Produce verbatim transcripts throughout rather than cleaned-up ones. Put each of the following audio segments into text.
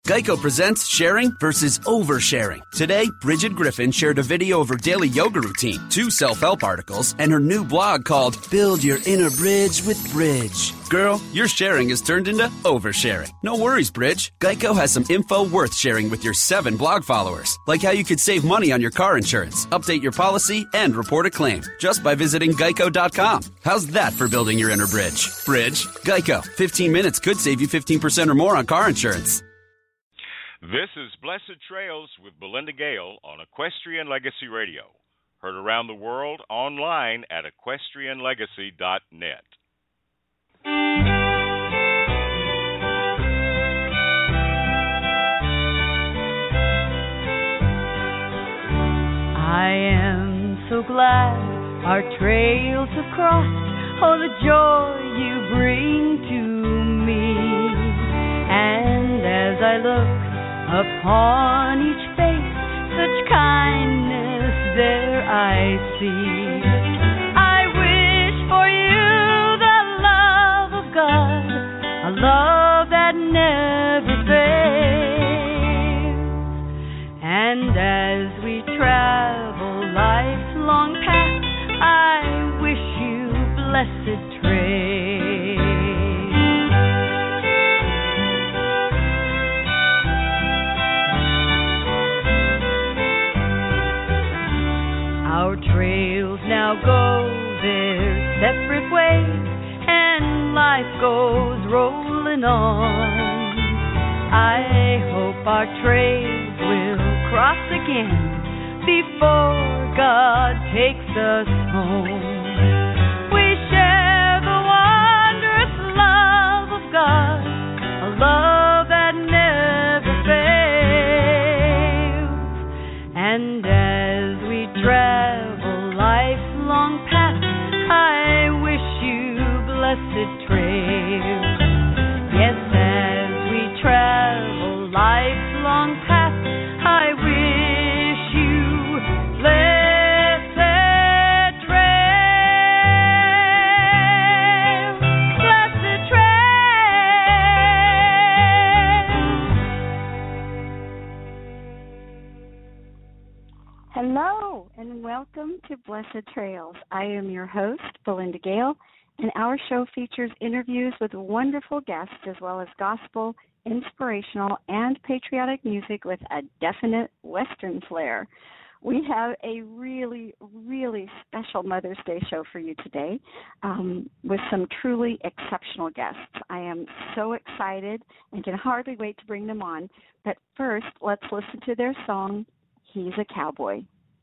Geico presents sharing versus oversharing. Today, Bridget Griffin shared a video of her daily yoga routine, two self-help articles, and her new blog called Build Your Inner Bridge with Bridge. Girl, your sharing has turned into oversharing. No worries, Bridge. Geico has some info worth sharing with your seven blog followers, like how you could save money on your car insurance, update your policy, and report a claim just by visiting geico dot com. How's that for building your inner bridge? Bridge? Geico. fifteen minutes could save you fifteen percent or more on car insurance. This is Blessed Trails with Belinda Gale on Equestrian Legacy Radio. Heard around the world online at equestrian legacy dot net. I am so glad our trails have crossed. Oh, the joy you bring to me. And as I look upon each face, such kindness there I see. I wish for you the love of God, a love that never fails. And as we travel life's long path, I wish you blessed trails. Our trails now go their separate ways, and life goes rolling on. I hope our trails will cross again before God takes us home. We share the wondrous love of God, a love that never fails. And as we travel life's long path, I wish you blessed trails. Yes, as we travel life's long path, I wish you blessed trails. Blessed trails. Hello, and welcome to Blessed Trails. I am your host, Belinda Gale, and our show features interviews with wonderful guests as well as gospel, inspirational, and patriotic music with a definite Western flair. We have a really, really special Mother's Day show for you today um, with some truly exceptional guests. I am so excited and can hardly wait to bring them on. But first, let's listen to their song, He's a Cowboy.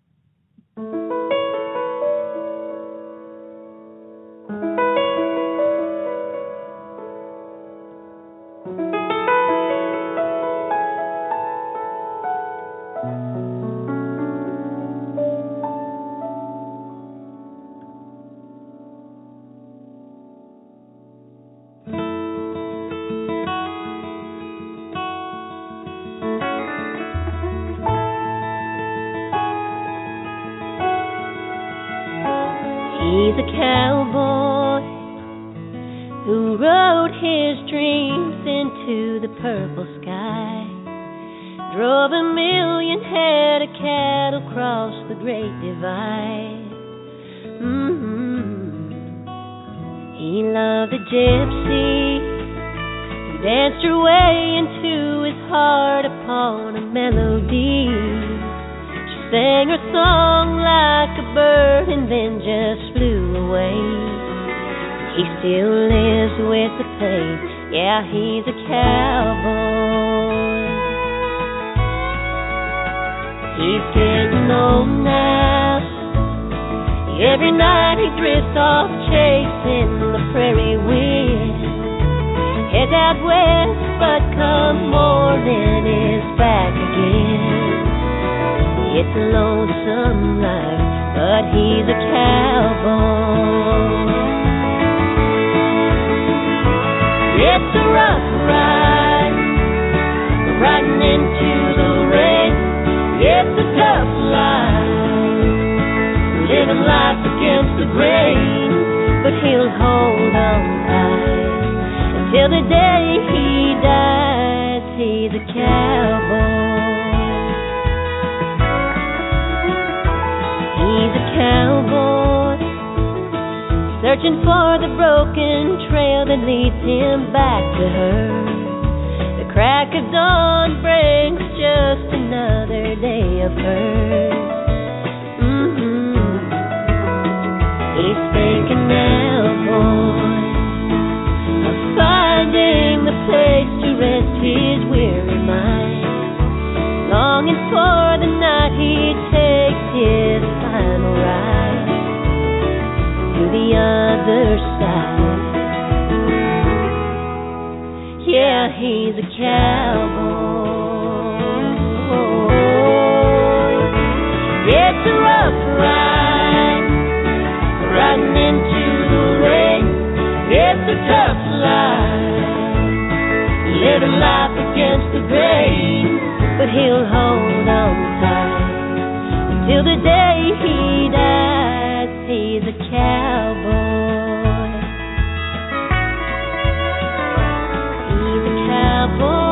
He's a cowboy who rode his dreams into the purple sky, drove a million head of cattle across the Great Divide. Mm-hmm. He loved a gypsy who danced her way into his heart upon a melody. Sang her song like a bird and then just flew away. He still lives with the pain. Yeah, he's a cowboy. He's getting old now. Every night he drifts off chasing the prairie wind. Heads out west, but come morning is back again. It's a lonesome life, but he's a cowboy. It's a rough ride, riding into the rain. It's a tough life, living life against the grain. But he'll hold on tight until the day he dies. He he's a cowboy. He's a cowboy, searching for the broken trail that leads him back to her. The crack of dawn brings just another day of hers. Mm-hmm. He's thinking now, boy, of finding the place to rest his weary mind, longing for the night he takes his final ride to the other side. Yeah, he's a cowboy. It's a rough ride, riding into the rain. It's a tough life, living life against the grain. But he'll hold on tight until the day he dies. He's a cowboy. He's a cowboy.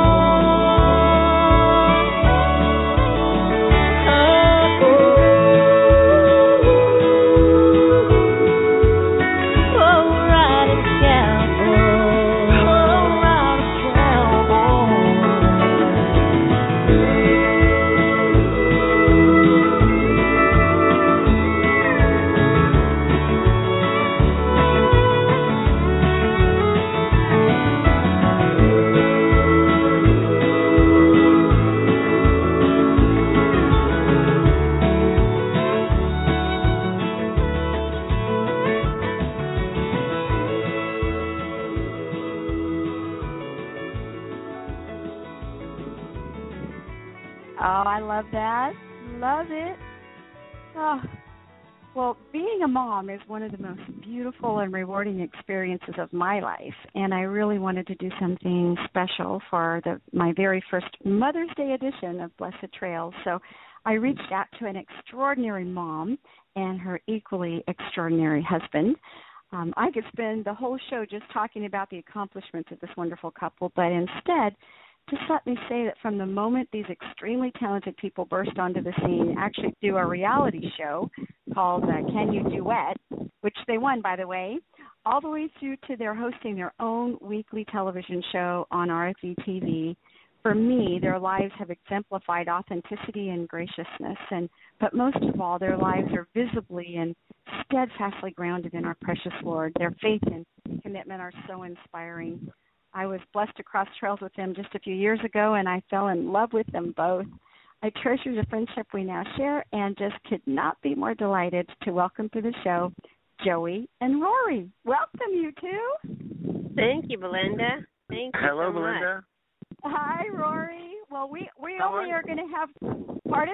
Mom is one of the most beautiful and rewarding experiences of my life, and I really wanted to do something special for the my very first Mother's Day edition of Blessed Trails. So I reached out to an extraordinary mom and her equally extraordinary husband. Um, I could spend the whole show just talking about the accomplishments of this wonderful couple, but instead, just let me say that from the moment these extremely talented people burst onto the scene, actually do a reality show called uh, Can You Duet, which they won, by the way, all the way through to their hosting their own weekly television show on R F E T V. For me, their lives have exemplified authenticity and graciousness, and but most of all, their lives are visibly and steadfastly grounded in our precious Lord. Their faith and commitment are so inspiring. I was blessed to cross trails with them just a few years ago, and I fell in love with them both. I treasure the friendship we now share and just could not be more delighted to welcome to the show Joey and Rory. Welcome, you two. Thank you, Belinda. Thank you Hello, so Belinda. much. Hi, Rory. Well, we, we How only are, are going to have, pardon?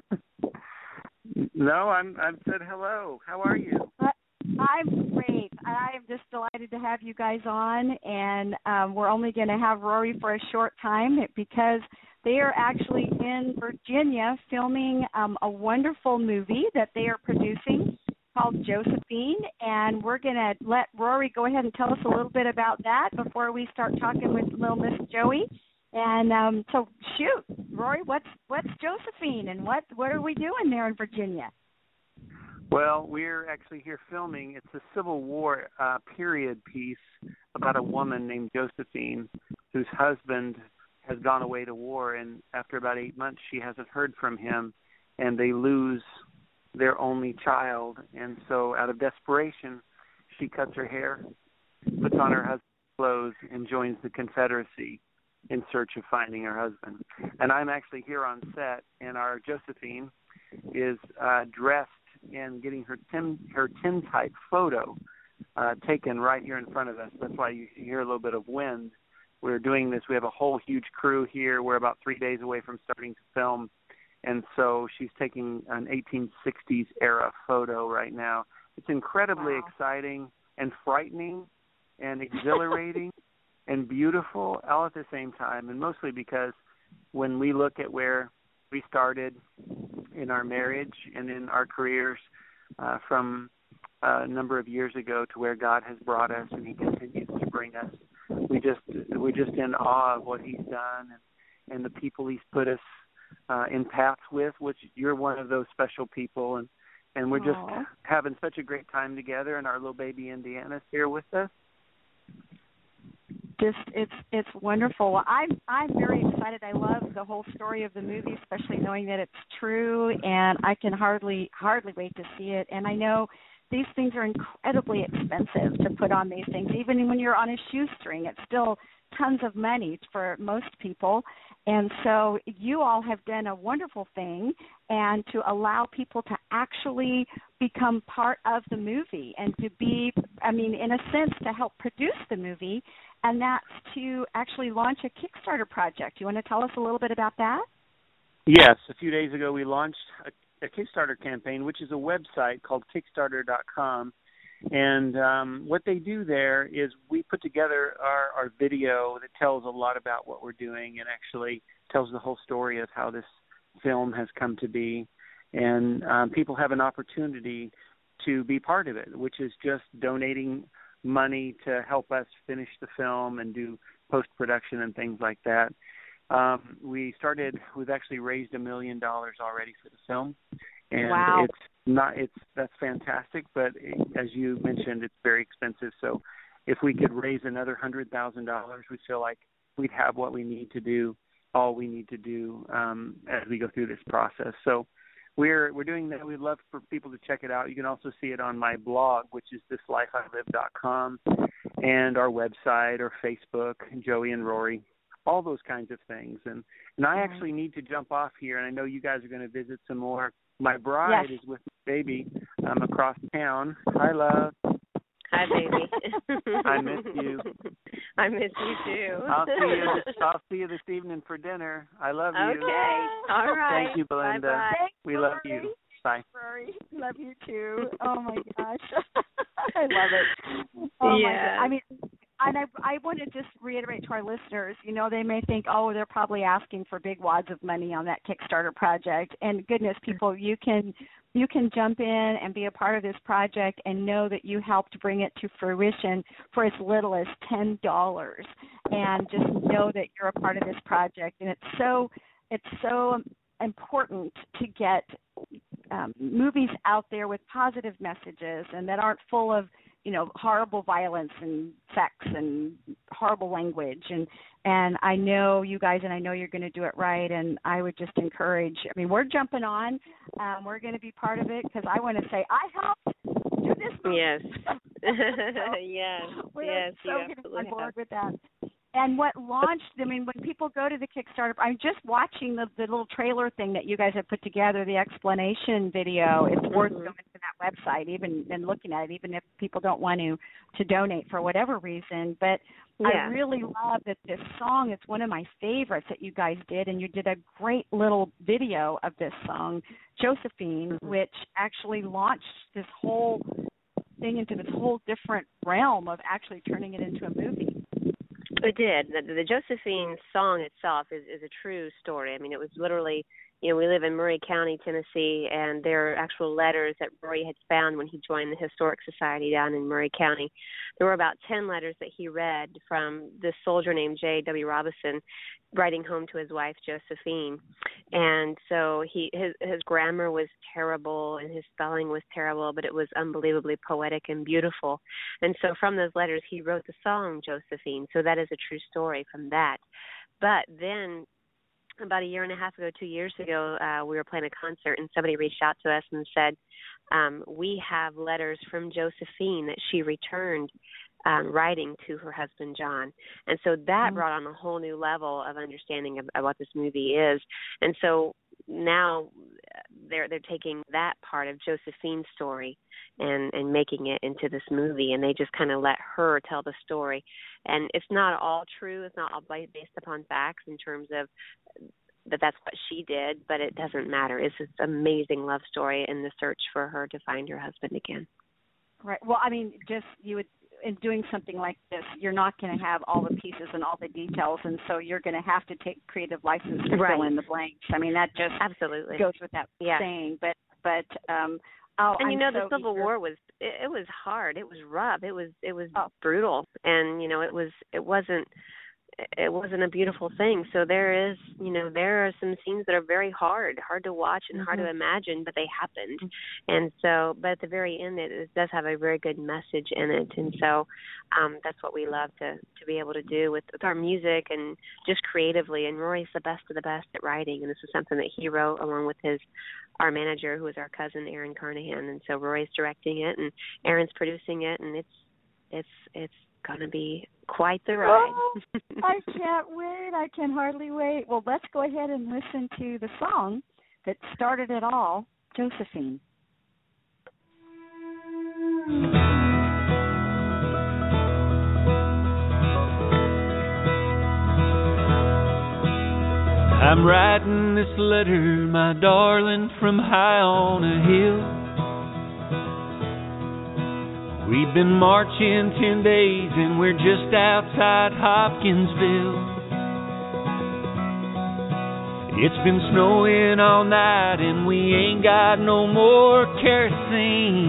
No, I'm I've said hello. How are you? Uh, I'm great. I'm just delighted to have you guys on, and um, we're only going to have Rory for a short time because they are actually in Virginia filming um, a wonderful movie that they are producing called Josephine, and we're going to let Rory go ahead and tell us a little bit about that before we start talking with little Miss Joey. And um, so, shoot, Rory, what's what's Josephine, and what what are we doing there in Virginia? Well, we're actually here filming. It's a Civil War uh, period piece about a woman named Josephine whose husband has gone away to war, and after about eight months she hasn't heard from him, and they lose their only child. And so out of desperation, she cuts her hair, puts on her husband's clothes, and joins the Confederacy in search of finding her husband. And I'm actually here on set, and our Josephine is uh, dressed and getting her tin, her tintype photo uh, taken right here in front of us. That's why you hear a little bit of wind. We're doing this. We have a whole huge crew here. We're about three days away from starting to film. And so she's taking an eighteen sixties era photo right now. It's incredibly wow. exciting and frightening and exhilarating and beautiful all at the same time, and mostly because when we look at where we started in our marriage and in our careers uh, from a number of years ago to where God has brought us and he continues to bring us, we just, we're just in awe of what he's done. And, and the people he's put us uh, in paths with, which you're one of those special people. And, and we're just Aww. having such a great time together, and our little baby Indiana's here with us. Just it's it's wonderful. Well, I'm I'm very excited. I love the whole story of the movie, especially knowing that it's true, and I can hardly hardly wait to see it. And I know these things are incredibly expensive to put on these things. Even when you're on a shoestring, it's still tons of money for most people. And so you all have done a wonderful thing, and to allow people to actually become part of the movie and to be, I mean, in a sense, to help produce the movie, and that's to actually launch a Kickstarter project. You want to tell us a little bit about that? Yes. A few days ago, we launched a, a Kickstarter campaign, which is a website called Kickstarter dot com. And um, what they do there is we put together our, our video that tells a lot about what we're doing and actually tells the whole story of how this film has come to be. And um, people have an opportunity to be part of it, which is just donating money to help us finish the film and do post-production and things like that. Um, we started, we've actually raised a million dollars already for the film. And wow. it's not, it's, that's fantastic, but it, as you mentioned, it's very expensive. So if we could raise another one hundred thousand dollars, we feel like we'd have what we need to do, all we need to do um, as we go through this process. So we're, we're doing that. We'd love for people to check it out. You can also see it on my blog, which is this life I live dot com, and our website or Facebook, Joey and Rory, all those kinds of things. And, and I actually need to jump off here, and I know you guys are going to visit some more. My bride yes. is with my baby um, across town. Hi, love. Hi, baby. I miss you. I miss you, too. I'll see you this, I'll see you this evening for dinner. I love you. Okay. All right. Thank you, Belinda. Bye-bye. Thanks, we love Rory. you. Bye. Rory, love you too. Oh my gosh, I love it. Oh yeah. my God. I mean, and I I want to just reiterate to our listeners. You know, they may think, oh, they're probably asking for big wads of money on that Kickstarter project. And goodness, people, you can you can jump in and be a part of this project and know that you helped bring it to fruition for as little as ten dollars. And just know that you're a part of this project. And it's so it's so important to get um, movies out there with positive messages and that aren't full of, you know, horrible violence and sex and horrible language. And, and I know you guys, and I know you're going to do it right. And I would just encourage, I mean, we're jumping on. Um, we're going to be part of it because I want to say I helped do this movie. Yes. so, yes. We're yes. so You getting absolutely on board have. with that. And what launched, I mean, when people go to the Kickstarter, I'm just watching the, the little trailer thing that you guys have put together, the explanation video. It's worth Mm-hmm. going to that website, even and looking at it, even if people don't want to, to donate for whatever reason. But Yeah. I really love that this song, it's one of my favorites that you guys did, and you did a great little video of this song, Josephine, Mm-hmm. which actually launched this whole thing into this whole different realm of actually turning it into a movie. It did. The, the Josephine song itself is, is a true story. I mean, it was literally, you know, we live in Murray County, Tennessee, and there are actual letters that Rory had found when he joined the Historic Society down in Murray County. There were about ten letters that he read from this soldier named J W Robinson writing home to his wife, Josephine. And so he his, his grammar was terrible and his spelling was terrible, but it was unbelievably poetic and beautiful. And so from those letters, he wrote the song Josephine. So that is a true story from that. But then about a year and a half ago, two years ago, uh, we were playing a concert, and somebody reached out to us and said, um, we have letters from Josephine that she returned um, writing to her husband, John. And so that mm-hmm. brought on a whole new level of understanding of, of what this movie is. And so now they're they're taking that part of Josephine's story and, and making it into this movie, and they just kind of let her tell the story. And it's not all true. It's not all based upon facts in terms of that that's what she did, but it doesn't matter. It's this amazing love story in the search for her to find her husband again. Right. Well, I mean, just you would, in doing something like this, you're not going to have all the pieces and all the details, and so you're going to have to take creative license to right. fill in the blanks. I mean, that just absolutely goes without yeah. saying. But but um, oh, and you I'm know, so the Civil eager. War was it, it was hard. It was rough. It was it was oh. brutal, and you know, it was it wasn't. it wasn't a beautiful thing. So there is, you know, there are some scenes that are very hard, hard to watch and mm-hmm. hard to imagine, but they happened. And so, but at the very end, it, it does have a very good message in it. And so um, that's what we love to, to be able to do with, with our music and just creatively. And Rory's the best of the best at writing. And this is something that he wrote along with his, our manager, who is our cousin, Aaron Carnahan. And so Rory's directing it and Aaron's producing it. And it's, it's, it's going to be quite the ride. Oh, I can't wait. I can hardly wait. Well, let's go ahead and listen to the song that started it all, Josephine. I'm writing this letter, my darling, from high on a hill. We've been marching ten days and we're just outside Hopkinsville. It's been snowing all night and we ain't got no more kerosene.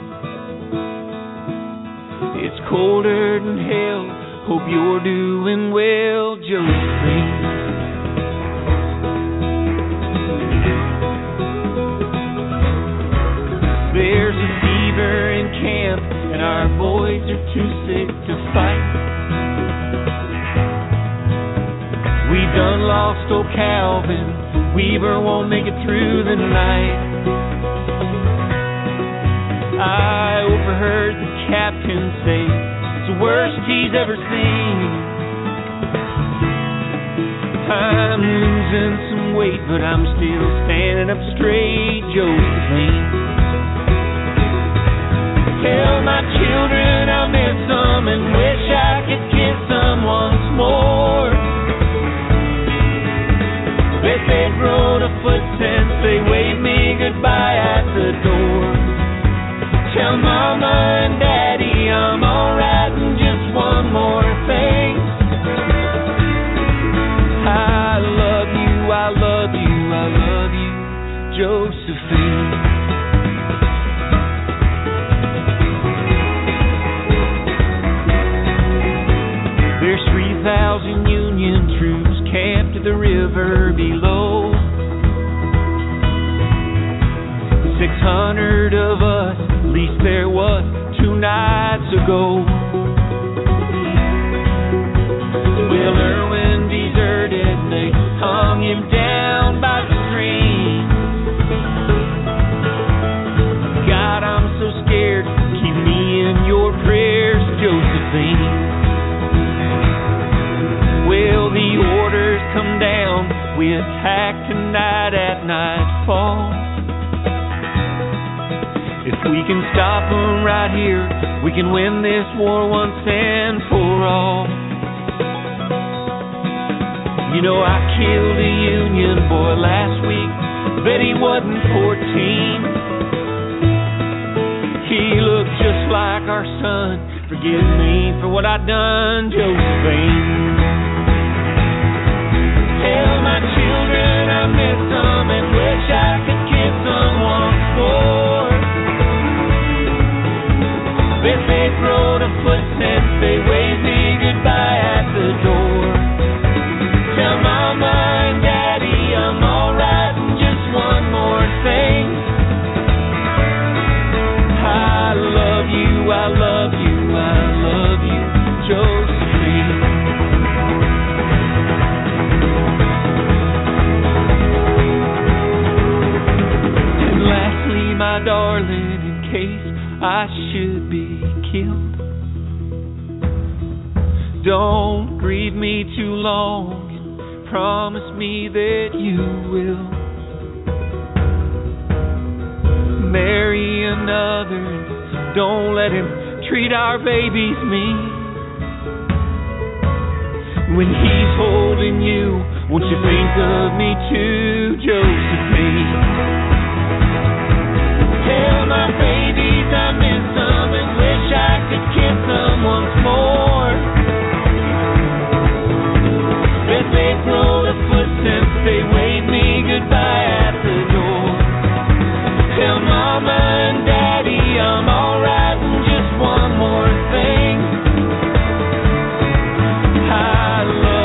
It's colder than hell, hope you're doing well, Josephine. There's a fever in camp and our boys are too sick to fight. We done lost old Calvin, Weaver won't make it through the night. I overheard the captain say it's the worst he's ever seen. I'm losing some weight, but I'm still standing up straight, Josephine. Tell my children I miss them and wish I could kiss them once more. Bet they've grown a foot since they waved me goodbye at the door. Tell Mama and Daddy I'm alright and just one more thing. I love you, I love you, I love you, Josephine. Thousand Union troops camped at the river below. Six hundred of us, at least there was two nights ago. Well, Irwin deserted, they hung him down by the stream. God, I'm so scared, keep me in your prayers, Josephine. Well, the orders come down, we attack tonight at nightfall. If we can stop them right here, we can win this war once and for all. You know, I killed a Union boy last week, bet he wasn't fourteen. He looked just like our son, forgive me for what I done, Josephine. Tell my children I miss them and wish I could kiss them once more. Bet they've grown a foot since they waved me goodbye at the door. Tell Mama and Daddy I'm alright and just one more thing. I love you, I love you, I love you, Josephine. My darling, in case I should be killed, don't grieve me too long and promise me that you will marry another. Don't let him treat our babies mean. When he's holding you, won't you think of me too, Josephine? Tell my babies I miss them and wish I could kiss them once more. Bet they've grown a foot since they waved me goodbye at the door. Tell Mama and Daddy I'm alright and just one more thing. I love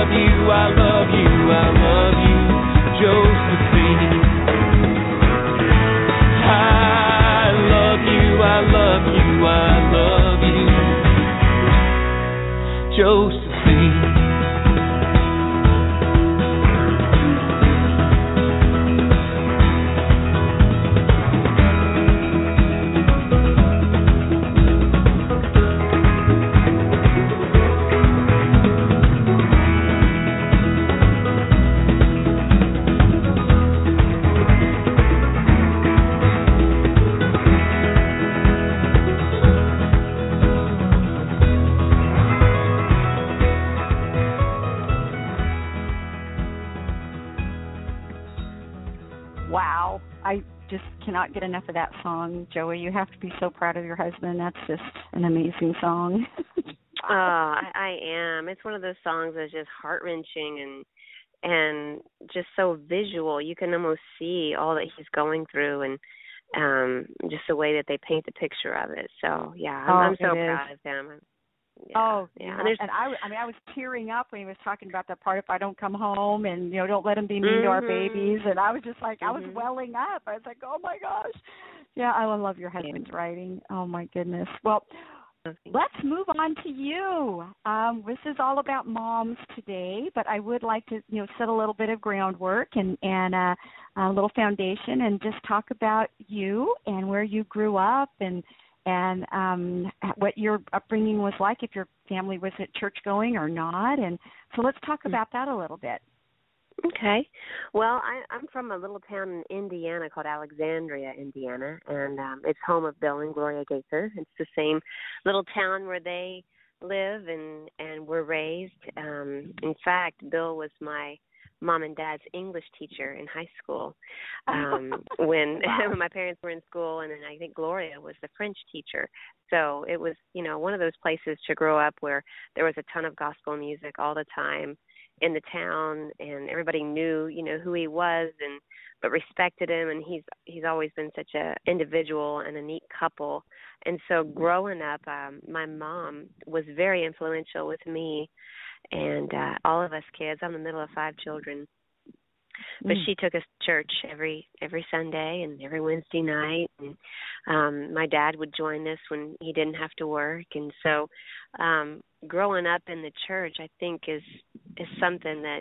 wow. I just cannot get enough of that song, Joey. You have to be so proud of your husband. That's just an amazing song. Oh, I, I am. It's one of those songs that's just heart-wrenching and and just so visual. You can almost see all that he's going through and um, just the way that they paint the picture of it. So, yeah, I'm, oh, I'm so is. proud of him. Yeah, oh, yeah. And, and I, I mean, I was tearing up when he was talking about that part, if I don't come home and, you know, don't let him be mean mm-hmm. to our babies. And I was just like, mm-hmm. I was welling up. I was like, oh, my gosh. Yeah, I love your husband's writing. Oh, my goodness. Well, let's move on to you. Um, this is all about moms today, but I would like to, you know, set a little bit of groundwork and, and uh, a little foundation and just talk about you and where you grew up and and um, what your upbringing was like, if your family was at church going or not. And so let's talk about that a little bit. Okay. Well, I, I'm from a little town in Indiana called Alexandria, Indiana, and um, it's home of Bill and Gloria Gaither. It's the same little town where they live and, and were raised. Um, in fact, Bill was my mom and dad's English teacher in high school um, when, wow. when my parents were in school, and then I think Gloria was the French teacher. So it was, you know, one of those places to grow up where there was a ton of gospel music all the time in the town, and everybody knew, you know, who he was, and but respected him, and he's he's always been such a individual and a neat couple. And so growing up, um, my mom was very influential with me and uh, all of us kids. I'm the middle of five children, but mm. she took us to church every every Sunday and every Wednesday night. And um, my dad would join us when he didn't have to work, and so um, growing up in the church, I think is is something that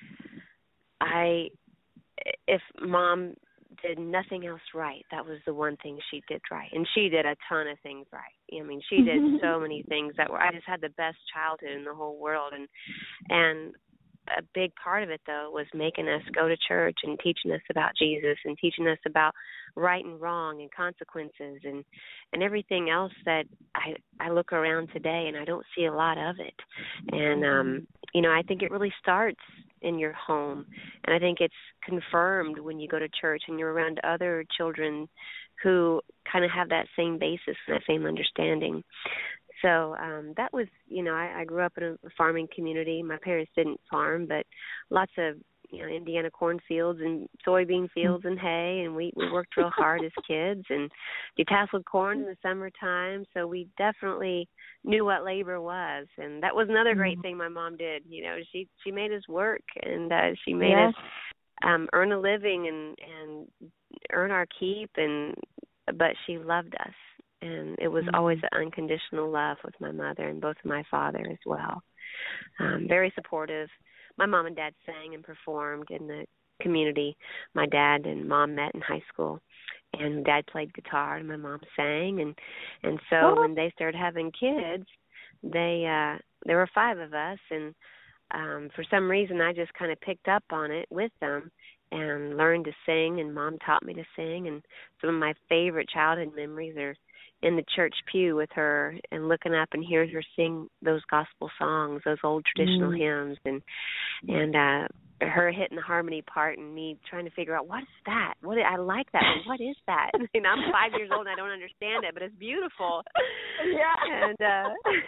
I, if mom did nothing else right, that was the one thing she did right. And she did a ton of things right. I mean, she did so many things that were, I just had the best childhood in the whole world. And, and a big part of it, though, was making us go to church and teaching us about Jesus and teaching us about right and wrong and consequences and, and everything else that I, I look around today and I don't see a lot of it. And, um, you know, I think it really starts in your home. And I think it's confirmed when you go to church and you're around other children who kind of have that same basis and that same understanding. So um, that was, you know, I, I grew up in a farming community. My parents didn't farm, but lots of, you know, Indiana cornfields and soybean fields and hay, and we, we worked real hard as kids and detasseled corn in the summertime. So we definitely knew what labor was, and that was another great thing my mom did. You know, she she made us work, and uh, she made yes. us um, earn a living and and earn our keep, and but she loved us. And it was mm-hmm. always an unconditional love with my mother and both my father as well. Um, very supportive. My mom and dad sang and performed in the community. My dad and mom met in high school, and dad played guitar and my mom sang. And and so oh. when they started having kids, they uh, there were five of us, and um, for some reason I just kind of picked up on it with them and learned to sing. And mom taught me to sing. And some of my favorite childhood memories are in the church pew with her and looking up and hearing her sing those gospel songs, those old traditional mm. hymns, and and uh, her hitting the harmony part and me trying to figure out, what is that? What I like that one. What is that? I mean, I'm five years old and I don't understand it, but it's beautiful. Yeah. And uh,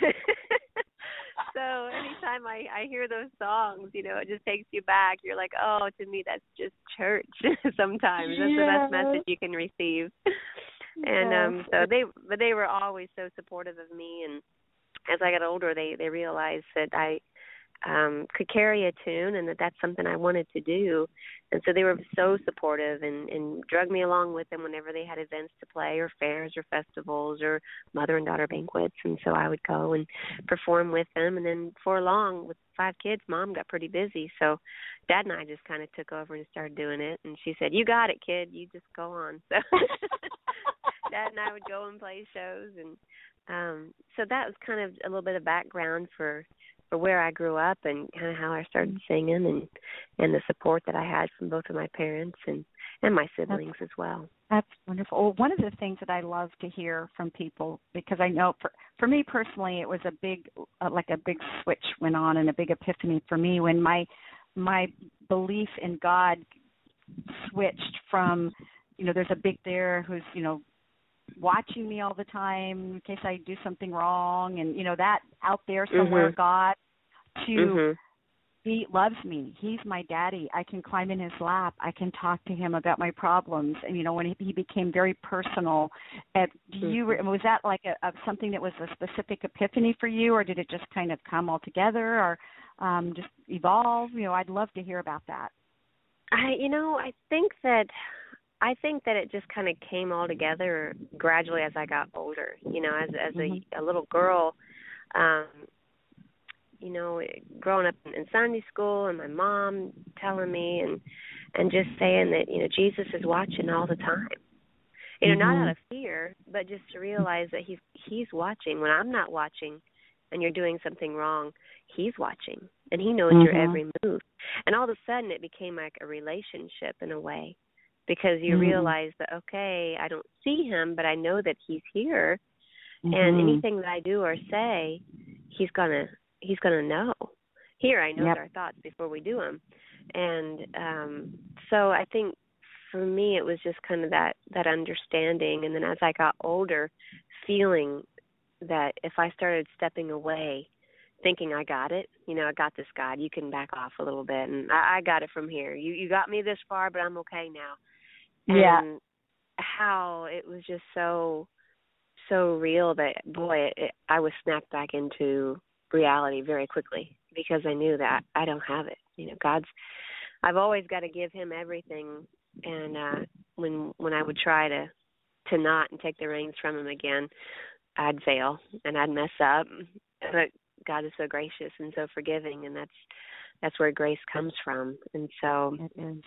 so anytime I, I hear those songs, you know, it just takes you back. You're like, oh, to me, that's just church sometimes. That's yeah. the best message you can receive. And um, so they, but they were always so supportive of me. And as I got older, they, they realized that I um, could carry a tune and that that's something I wanted to do. And so they were so supportive and, and drug me along with them whenever they had events to play or fairs or festivals or mother and daughter banquets. And so I would go and perform with them. And then for long, with five kids, mom got pretty busy. So dad and I just kind of took over and started doing it. And she said, you got it, kid. You just go on. So dad and I would go and play shows. And um, so that was kind of a little bit of background for, for where I grew up and kind of how I started singing and, and the support that I had from both of my parents and, and my siblings that's, as well. That's wonderful. Well, one of the things that I love to hear from people, because I know for, for me personally, it was a big, uh, like a big switch went on and a big epiphany for me when my my belief in God switched from, you know, there's a big there who's, you know, watching me all the time in case I do something wrong, and, you know, that out there somewhere, mm-hmm. God, to mm-hmm. he loves me. He's my daddy. I can climb in his lap. I can talk to him about my problems. And, you know, when he, he became very personal, uh, do you, was that like a, a, something that was a specific epiphany for you, or did it just kind of come all together, or um, just evolve? You know, I'd love to hear about that. I, you know, I think that, I think that it just kind of came all together gradually as I got older. You know, as as mm-hmm. a, a little girl, um, you know, growing up in Sunday school, and my mom telling me and and just saying that, you know, Jesus is watching all the time. You know, mm-hmm. not out of fear, but just to realize that he's he's watching when I'm not watching, and you're doing something wrong. He's watching, and he knows mm-hmm. your every move. And all of a sudden, it became like a relationship in a way, because you mm-hmm. realize that, okay, I don't see him, but I know that he's here, mm-hmm. and anything that I do or say, he's gonna he's gonna know. Here, I know yep. our thoughts before we do them, and um, so I think for me, it was just kind of that that understanding, and then as I got older, feeling that if I started stepping away, thinking I got it, you know, I got this, God, you can back off a little bit, and I, I got it from here. You you got me this far, but I'm okay now. And yeah. how it was just so, so real that, boy, it, it, I was snapped back into reality very quickly, because I knew that I don't have it. You know, God's, I've always got to give him everything, and uh, when when I would try to, to not and take the reins from him again, I'd fail and I'd mess up. But God is so gracious and so forgiving, and that's that's where grace comes from. And so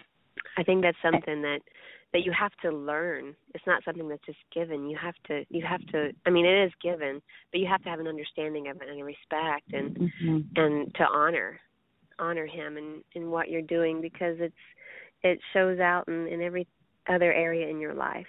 I think that's something that, that you have to learn. It's not something that's just given. You have to you have to I mean, it is given, but you have to have an understanding of it and a respect, and mm-hmm. and to honor honor him in, in what you're doing, because it's it shows out in, in every other area in your life.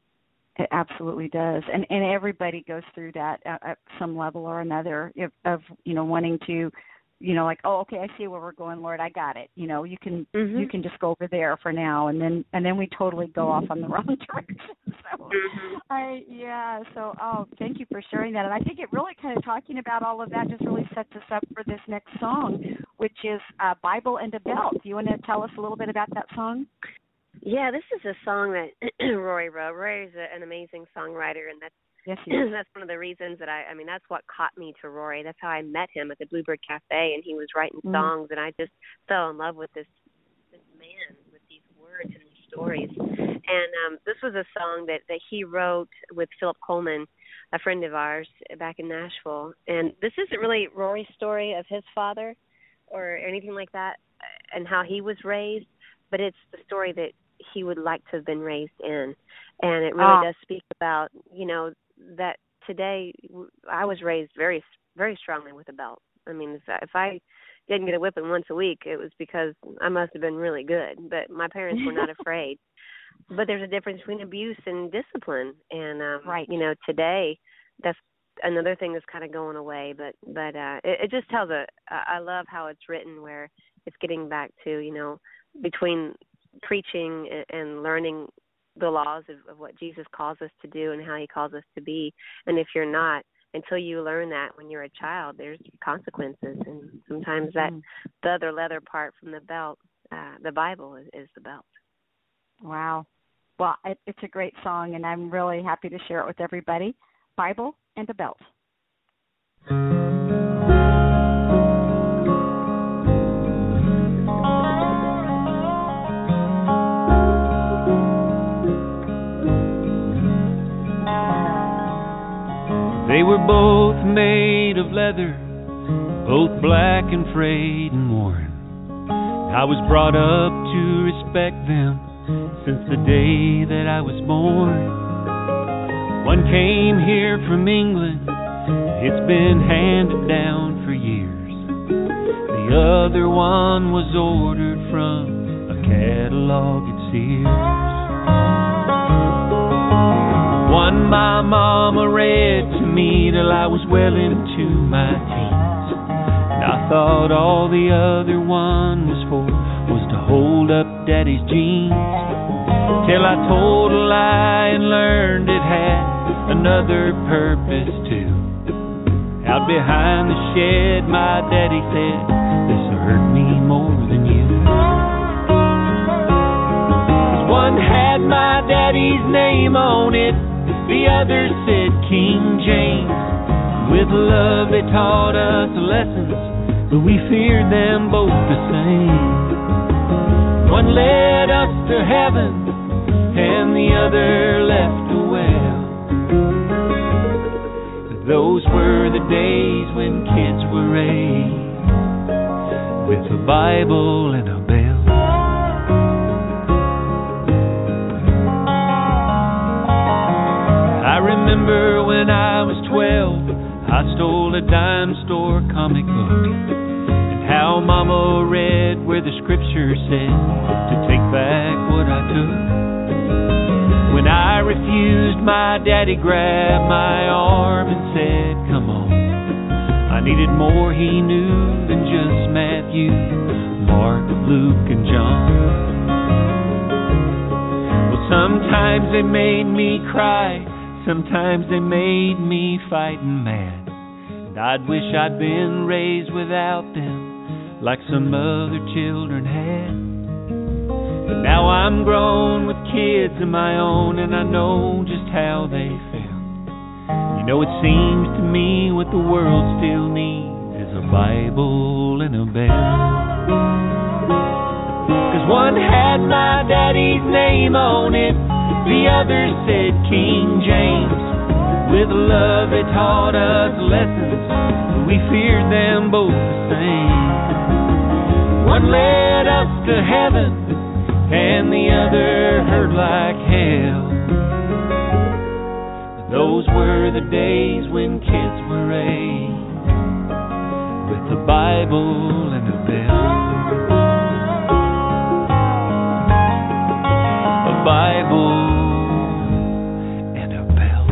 It absolutely does, and and everybody goes through that at, at some level or another of, of you know wanting to, you know, like, oh, okay, I see where we're going, Lord, I got it. You know, you can mm-hmm. you can just go over there for now, and then and then we totally go off on the wrong direction. So mm-hmm. I yeah, so oh, thank you for sharing that, and I think it really kind of talking about all of that just really sets us up for this next song, which is uh, Bible and a Belt. Do you want to tell us a little bit about that song? Yeah, this is a song that Rory wrote. Rory is a, an amazing songwriter, and that's yes, that's one of the reasons that I, I mean, that's what caught me to Rory. That's how I met him at the Bluebird Cafe, and he was writing mm. songs, and I just fell in love with this this man, with these words and these stories. And um, this was a song that, that he wrote with Philip Coleman, a friend of ours back in Nashville. And this isn't really Rory's story of his father or anything like that and how he was raised, but it's the story that he would like to have been raised in. And it really oh. does speak about, you know, that today I was raised very, very strongly with a belt. I mean, if I, if I didn't get a whipping once a week, it was because I must have been really good. But my parents were not afraid. But there's a difference between abuse and discipline. And, um, right. you know, today that's another thing that's kind of going away. But, but uh, it, it just tells a, I love how it's written, where it's getting back to, you know, between preaching and learning the laws of, of what Jesus calls us to do and how he calls us to be. And if you're not, until you learn that when you're a child, there's consequences. And sometimes that mm. the other leather part from the belt, uh, the Bible is, is the belt. Wow. Well, it, it's a great song, and I'm really happy to share it with everybody. Bible and a Belt. They were both made of leather, both black and frayed and worn. I was brought up to respect them since the day that I was born. One came here from England, it's been handed down for years. The other one was ordered from a catalog at Sears. One my mama read to me till I was well into my teens. And I thought all the other one was for was to pulled up Daddy's jeans, till I told a lie and learned it had another purpose too. Out behind the shed, my daddy said, this'll hurt me more than you. One had my daddy's name on it, the other said King James. With love they taught us lessons, but we feared them both the same. One led us to heaven, and the other left a well. Those were the days when kids were raised with a Bible and a bell. I remember when I was twelve, I stole a dime store comic book, and how Mama read where the scripture said to take back what I took. When I refused, my daddy grabbed my arm and said, come on. I needed more he knew than just Matthew, Mark, Luke, and John. Well, sometimes they made me cry, sometimes they made me fighting mad. And I'd wish I'd been raised without them, like some other children had. But now I'm grown with kids of my own, and I know just how they felt. You know, it seems to me what the world still needs is a Bible and a bell. Cause one had my daddy's name on it, the other said King James. With love they taught us lessons, but we feared them both the same. One led us to heaven, and the other hurt like hell. Those were the days when kids were raised with the Bible and a bell. A Bible and a bell.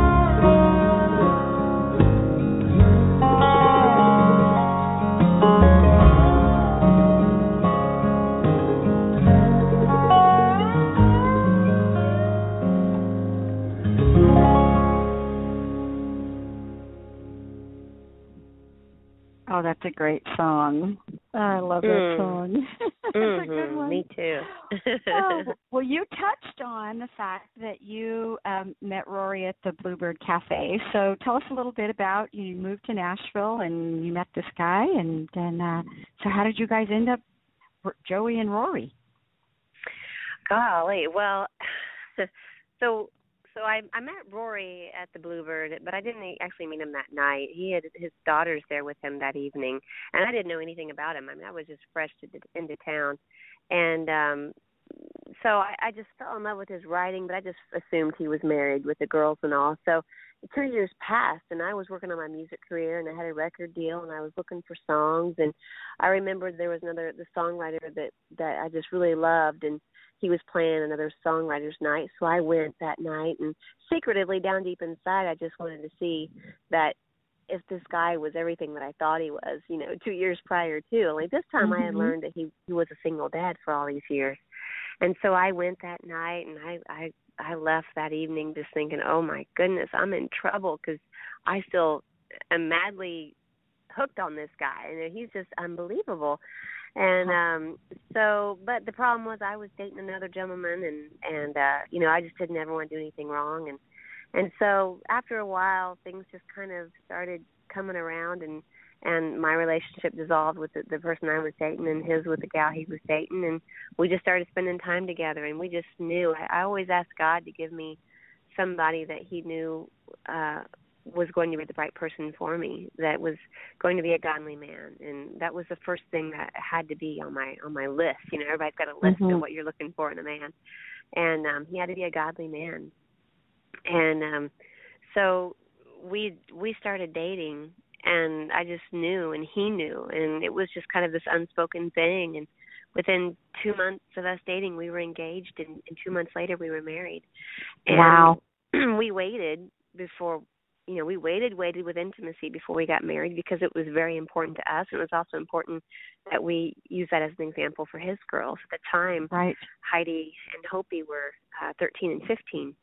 Oh, that's a great song. I love that Mm. song. That's Mm-hmm. a good one. Me too. Oh, well, you touched on the fact that you um, met Rory at the Bluebird Cafe. So tell us a little bit about, you moved to Nashville and you met this guy, and then uh, so how did you guys end up, Joey and Rory? Golly, well, so so I I met Rory at the Bluebird, but I didn't actually meet him that night. He had his daughters there with him that evening, and I didn't know anything about him. I mean, I was just fresh to, into town, and um, so I, I just fell in love with his writing, but I just assumed he was married with the girls and all. So two years passed, and I was working on my music career, and I had a record deal, and I was looking for songs, and I remembered there was another the songwriter that that I just really loved, and he was playing another songwriter's night, so I went that night, and secretly down deep inside, I just wanted to see that if this guy was everything that I thought he was, you know, two years prior to. Like this time mm-hmm. I had learned that he, he was a single dad for all these years. And so I went that night, and I, I, I left that evening just thinking, oh, my goodness, I'm in trouble because I still am madly hooked on this guy, and he's just unbelievable. And um so, but the problem was I was dating another gentleman, and and uh you know, I just didn't ever want to do anything wrong, and and so after a while things just kind of started coming around, and and my relationship dissolved with the, the person I was dating, and his with the gal he was dating, and we just started spending time together, and we just knew. I, I always asked God to give me somebody that he knew uh was going to be the right person for me, that was going to be a godly man, and that was the first thing that had to be on my on my list. You know, everybody's got a list mm-hmm. of what you're looking for in a man, and um, he had to be a godly man. And um, so we we started dating, and I just knew, and he knew, and it was just kind of this unspoken thing. And within two months of us dating, we were engaged, and, and two months later, we were married. And wow! We waited before you know, we waited, waited with intimacy before we got married because it was very important to us. And it was also important that we use that as an example for his girls. At the time, right. Heidi and Hopi were uh, thirteen and fifteen.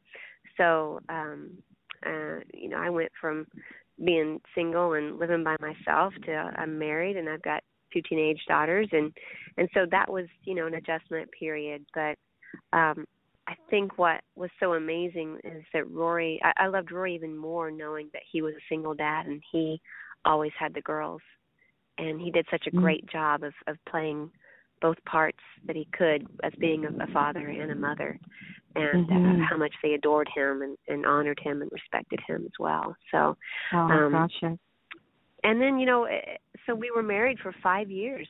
So, um, uh, you know, I went from being single and living by myself to I'm married and I've got two teenage daughters. And, and so that was, you know, an adjustment period. But um, I think what was so amazing is that Rory, I, I loved Rory even more knowing that he was a single dad and he always had the girls. And he did such a great mm-hmm. job of, of playing both parts that he could as being a, a father and a mother, and mm-hmm. uh, how much they adored him and, and honored him and respected him as well. So, oh, um, gotcha. And then, you know, so we were married for five years.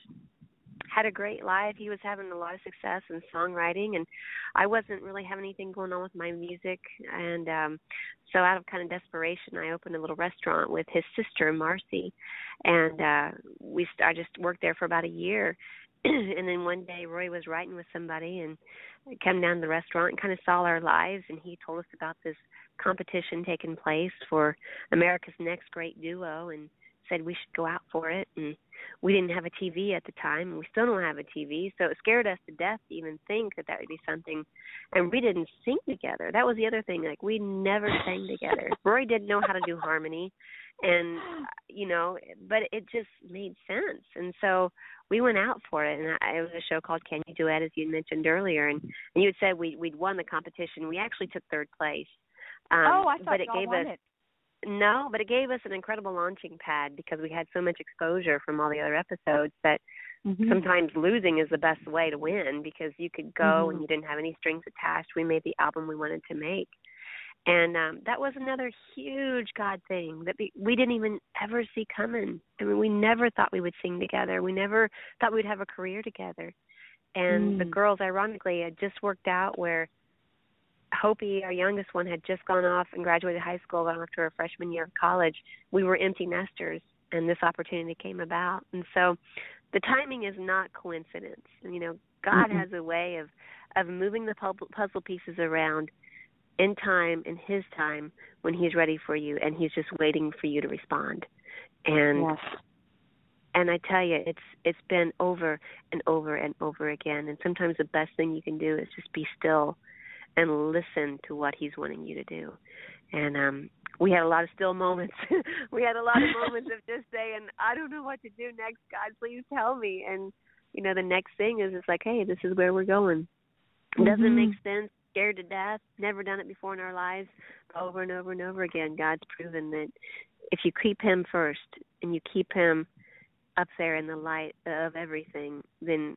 Had a great life. He was having a lot of success in songwriting, and I wasn't really having anything going on with my music. And um, so out of kind of desperation, I opened a little restaurant with his sister, Marcy, and uh, we I just worked there for about a year. And then one day, Roy was writing with somebody and came down to the restaurant and kind of saw our lives, and he told us about this competition taking place for America's Next Great Duo, and said we should go out for it. And we didn't have a T V at the time, and we still don't have a T V, so it scared us to death to even think that that would be something. And we didn't sing together. That was the other thing. Like, we never sang together. Rory didn't know how to do harmony, and, you know, but it just made sense. And so we went out for it, and I, it was a show called Can You Duet, as you mentioned earlier, and, and you had said we, we'd won the competition. We actually took third place. Um, oh, I thought but it y'all gave won us, it. No, but it gave us an incredible launching pad because we had so much exposure from all the other episodes that mm-hmm. sometimes losing is the best way to win, because you could go mm-hmm. and you didn't have any strings attached. We made the album we wanted to make. And um, that was another huge God thing that we, we didn't even ever see coming. I mean, we never thought we would sing together. We never thought we'd have a career together. And mm. the girls, ironically, had just worked out where Hopi, our youngest one, had just gone off and graduated high school, gone off to her freshman year of college. We were empty nesters, and this opportunity came about. And so the timing is not coincidence. And, you know, God mm-hmm. has a way of, of moving the puzzle pieces around in time, in his time, when he's ready for you, and he's just waiting for you to respond. And yes. and I tell you, it's it's been over and over and over again. And sometimes the best thing you can do is just be still and listen to what he's wanting you to do. And um, we had a lot of still moments. We had a lot of moments of just saying, I don't know what to do next, God, please tell me. And, you know, the next thing is it's like, hey, this is where we're going. It doesn't mm-hmm. make sense, scared to death, never done it before in our lives. Over and over and over again, God's proven that if you keep him first and you keep him up there in the light of everything, then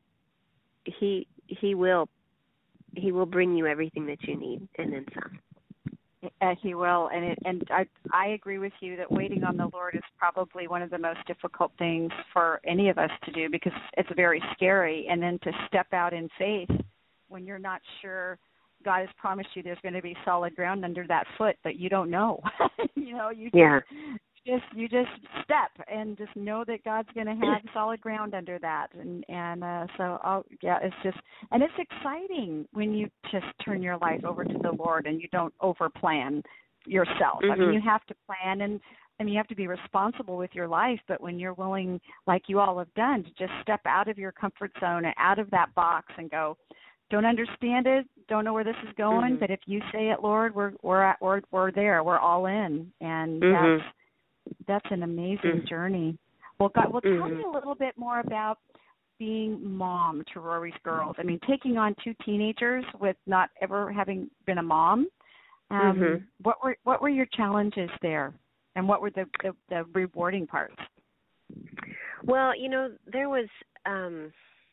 he he will He will bring you everything that you need and then some. Uh, he will, and it, and I I agree with you that waiting on the Lord is probably one of the most difficult things for any of us to do, because it's very scary. And then to step out in faith when you're not sure. God has promised you there's going to be solid ground under that foot, but you don't know. you know, you yeah. just you just step and just know that God's going to have solid ground under that. And and uh, so I'll, yeah, it's just and it's exciting when you just turn your life over to the Lord and you don't overplan yourself. Mm-hmm. I mean, you have to plan and I mean you have to be responsible with your life. But when you're willing, like you all have done, to just step out of your comfort zone and out of that box and go. Don't understand it, don't know where this is going, mm-hmm. but if you say it, Lord, we're we're at, we're we're there, we're all in, and mm-hmm. that's that's an amazing mm-hmm. journey. Well, God, well, mm-hmm. tell me a little bit more about being mom to Rory's girls. I mean, taking on two teenagers with not ever having been a mom. Um, mm-hmm. What were what were your challenges there, and what were the the, the rewarding parts? Well, you know, there was. Um,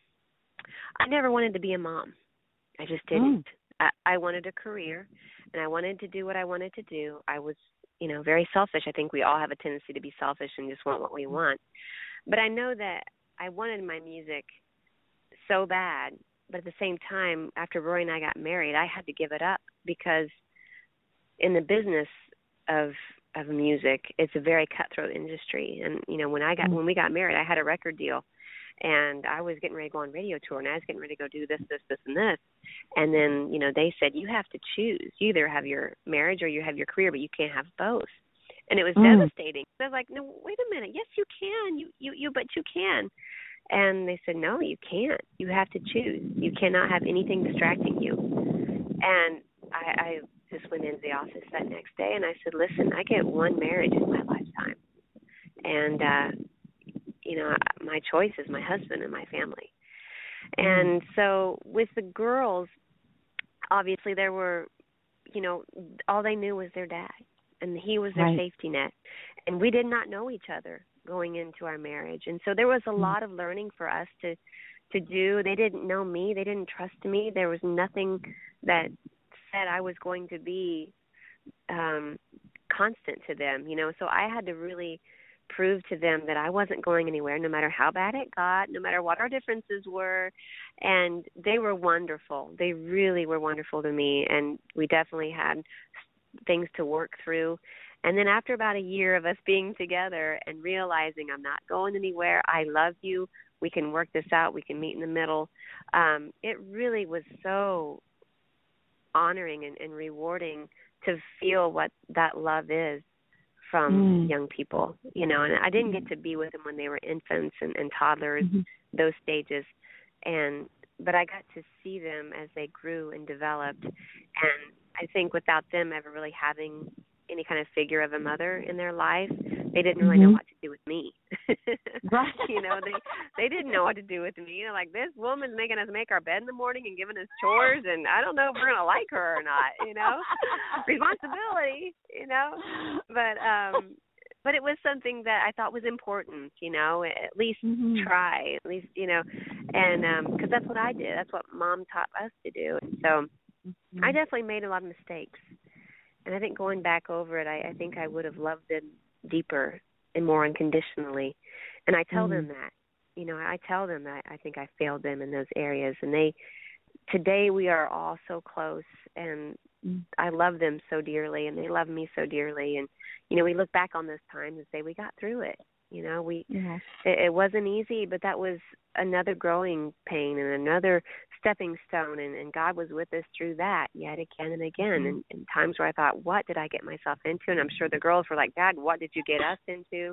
I never wanted to be a mom. I just didn't. Mm. I, I wanted a career, and I wanted to do what I wanted to do. I was, you know, very selfish. I think we all have a tendency to be selfish and just want what we want. But I know that I wanted my music so bad, but at the same time, after Rory and I got married, I had to give it up, because in the business of of music, it's a very cutthroat industry. And, you know, when I got mm. when we got married, I had a record deal. And I was getting ready to go on radio tour, and I was getting ready to go do this, this, this, and this. And then, you know, they said, you have to choose. You either have your marriage or you have your career, but you can't have both. And it was Mm. devastating. So I was like, no, wait a minute. Yes, you can. You, you, you, but you can. And they said, no, you can't. You have to choose. You cannot have anything distracting you. And I, I just went into the office that next day and I said, listen, I get one marriage in my lifetime. And, uh, you know, my choice is my husband and my family. And so with the girls, obviously there were, you know, all they knew was their dad. And he was their right. safety net. And we did not know each other going into our marriage. And so there was a mm-hmm. lot of learning for us to, to do. They didn't know me. They didn't trust me. There was nothing that said I was going to be um, constant to them, you know. So I had to really prove to them that I wasn't going anywhere, no matter how bad it got, no matter what our differences were. And they were wonderful. They really were wonderful to me. And we definitely had things to work through. And then after about a year of us being together and realizing I'm not going anywhere, I love you, we can work this out, we can meet in the middle, um, it really was so honoring and, and rewarding to feel what that love is from mm. young people, you know. And I didn't get to be with them when they were infants and, and toddlers, mm-hmm. those stages, and but I got to see them as they grew and developed. And I think without them ever really having any kind of figure of a mother in their life, they didn't really mm-hmm. know what to do with me. Right. You know, they they didn't know what to do with me. You know, like, this woman's making us make our bed in the morning and giving us chores, and I don't know if we're going to like her or not, you know. Responsibility, you know. But um, but it was something that I thought was important, you know, at least mm-hmm. try, at least, you know, and because um, that's what I did. That's what Mom taught us to do. And so mm-hmm. I definitely made a lot of mistakes. And I think going back over it, I, I think I would have loved them deeper and more unconditionally. And I tell mm. them that, you know, I tell them that I think I failed them in those areas. And they, today we are all so close, and mm. I love them so dearly, and they love me so dearly. And, you know, we look back on those times and say we got through it. You know, we yes. it, it wasn't easy, but that was another growing pain and another stepping stone, and, and God was with us through that yet again and again. And, and times where I thought, what did I get myself into? And I'm sure the girls were like, Dad, what did you get us into?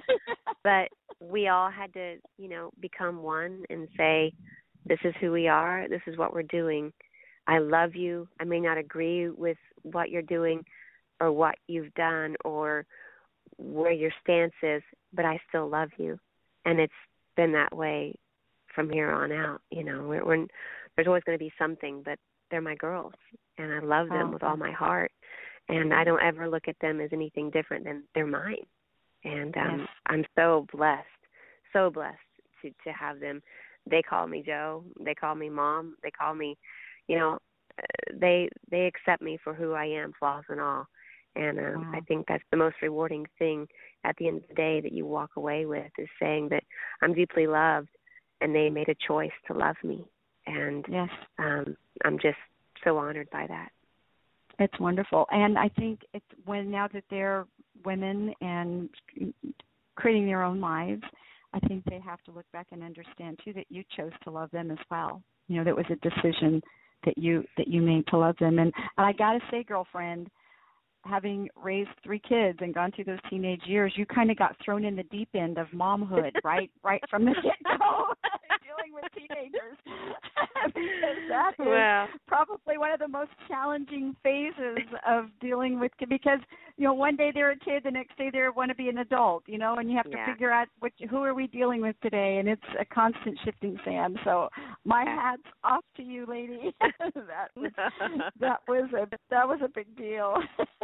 But we all had to, you know, become one and say, this is who we are. This is what we're doing. I love you. I may not agree with what you're doing or what you've done or where your stance is, but I still love you. And it's been that way from here on out. You know, we're, we're, there's always going to be something, but they're my girls, and I love them oh. with all my heart. And I don't ever look at them as anything different than they're mine. And um, yes. I'm so blessed, so blessed to, to have them. They call me Joe. They call me Mom. They call me, you know, they they accept me for who I am, flaws and all. And um, wow. I think that's the most rewarding thing at the end of the day that you walk away with, is saying that I'm deeply loved, and they made a choice to love me. And yes. um, I'm just so honored by that. It's wonderful. And I think it's when now that they're women and creating their own lives, I think they have to look back and understand, too, that you chose to love them as well. You know, that was a decision that you that you made to love them. And, and I got to say, girlfriend, having raised three kids and gone through those teenage years, you kind of got thrown in the deep end of momhood, right? Right from the get-go, dealing with teenagers. Because that is well. probably one of the most challenging phases of dealing with, because, you know, one day they're a kid, the next day they want to be an adult, you know, and you have to yeah. figure out which, who are we dealing with today, and it's a constant shifting sand. So my hat's off to you, lady. that was that was a that was a big deal.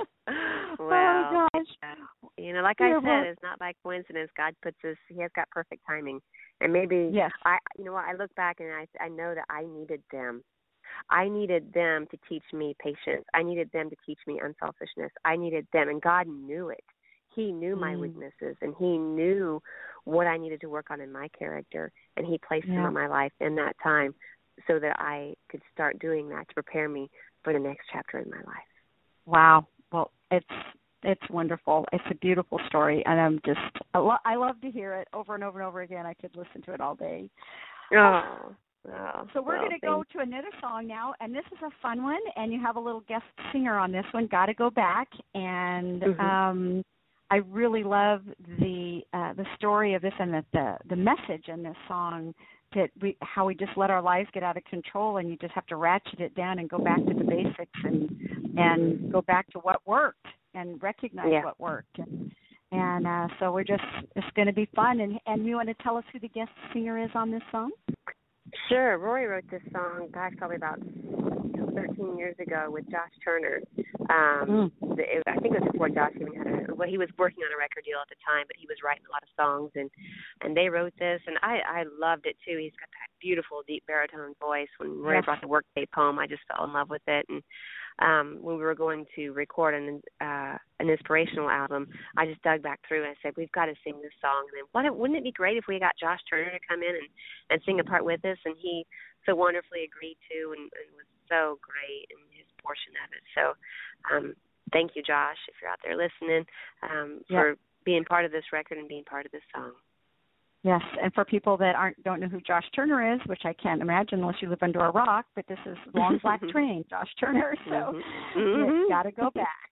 Well, oh, gosh. You know, like I yeah, said, well, it's not by coincidence. God puts us, he has got perfect timing. And maybe, yes. I, you know what, I look back and I, I know that I needed them. I needed them to teach me patience. I needed them to teach me unselfishness. I needed them, and God knew it. He knew my mm. weaknesses, and he knew what I needed to work on in my character, and he placed yeah. them in my life in that time so that I could start doing that to prepare me for the next chapter in my life. Wow. Well, it's it's wonderful. It's a beautiful story, and I'm just I, lo- I love to hear it over and over and over again. I could listen to it all day. Oh. oh so we're well, going to go to another song now, and this is a fun one, and you have a little guest singer on this one. Got to go back, and mm-hmm. um, I really love the uh, the story of this and the, the the message in this song, that we how we just let our lives get out of control, and you just have to ratchet it down and go back to the basics and and go back to what worked and recognize yeah. what worked. And, and uh, so we're just it's going to be fun. And and you want to tell us who the guest singer is on this song? Sure. Rory wrote this song, gosh, probably about thirteen years ago with Josh Turner. Um, mm. it, I think it was before Josh even had a, well, he was working on a record deal at the time, but he was writing a lot of songs, and, and they wrote this, and I, I loved it, too. He's got that beautiful, deep baritone voice. When Rory yes. brought the work tape home, I just fell in love with it, and um, when we were going to record an, uh, an inspirational album, I just dug back through and I said, we've got to sing this song. And then what, wouldn't it be great if we got Josh Turner to come in and, and sing a part with us? And he so wonderfully agreed to and, and was so great in his portion of it. So um, thank you, Josh, if you're out there listening, um, for yep. being part of this record and being part of this song. Yes, and for people that aren't don't know who Josh Turner is, which I can't imagine unless you live under a rock, but this is Long Black Train, Josh Turner, so mm-hmm. you got to go back.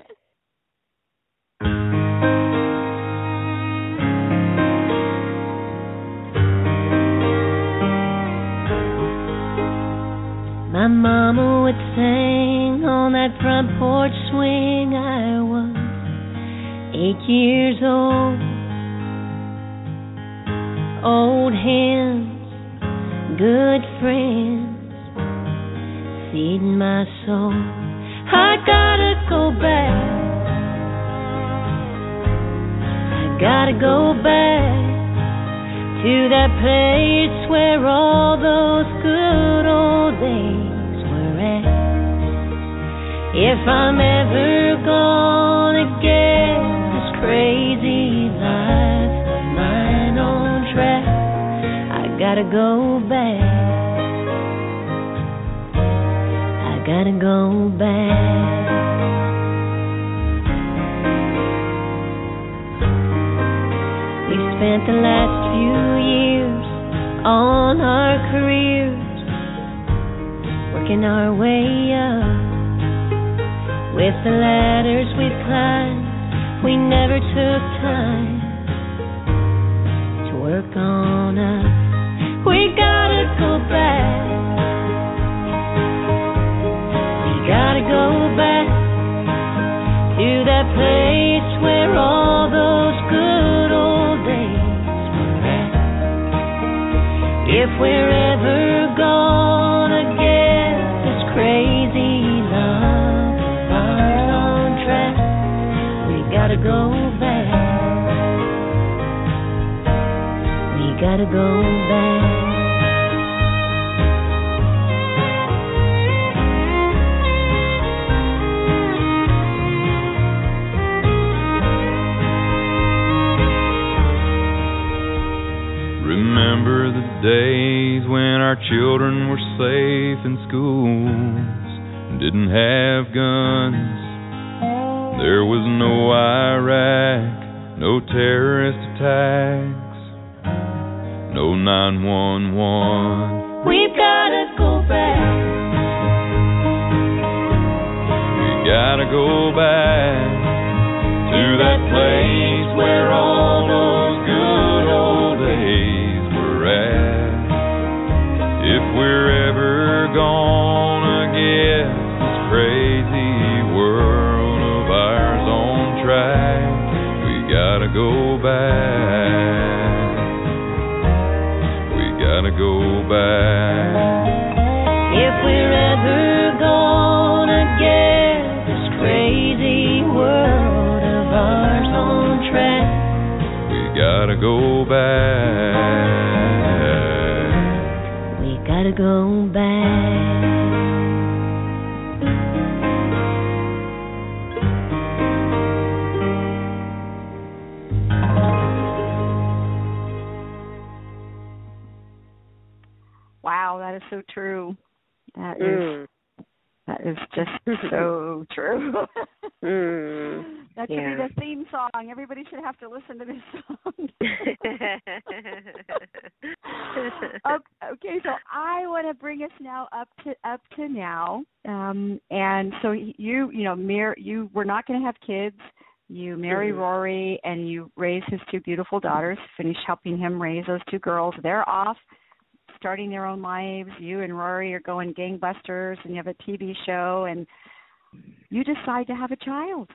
My mama would sing on that front porch swing. I was eight years old. Old hymns, good friends, feeding my soul. I gotta go back. I gotta go back to that place where all those good old days were at. If I'm ever gonna get this crazy life of mine on track, I gotta go back. I gotta go back. We spent the last few years on our careers, working our way up. With the ladders we climbed, we never took time to work on us. We gotta go back. We gotta go back to that place where all those good old days were at. If we're ever gonna get this crazy love of ours on track, we gotta go back. We gotta go back. Remember the days when our children were safe in schools and didn't have guns. There was no Iraq, no terrorist attacks, no nine one one. We've gotta go back. We gotta go back to that place where all those good old days were at. If we're ever gonna get this crazy world of ours on track, we gotta go back. We gotta go back. If we're ever gonna get this crazy world of ours on track, we gotta go back. We gotta go back. Wow, that is so true. That Mm. is that is just so true. Mm. That should Yeah. be the theme song. Everybody should have to listen to this song. Okay, okay, so I want to bring us now up to up to now, um, and so you you know, Mir, you were not going to have kids. You marry Mm-hmm. Rory, and you raise his two beautiful daughters, finish helping him raise those two girls. They're off, starting their own lives. You and Rory are going gangbusters, and you have a T V show, and you decide to have a child.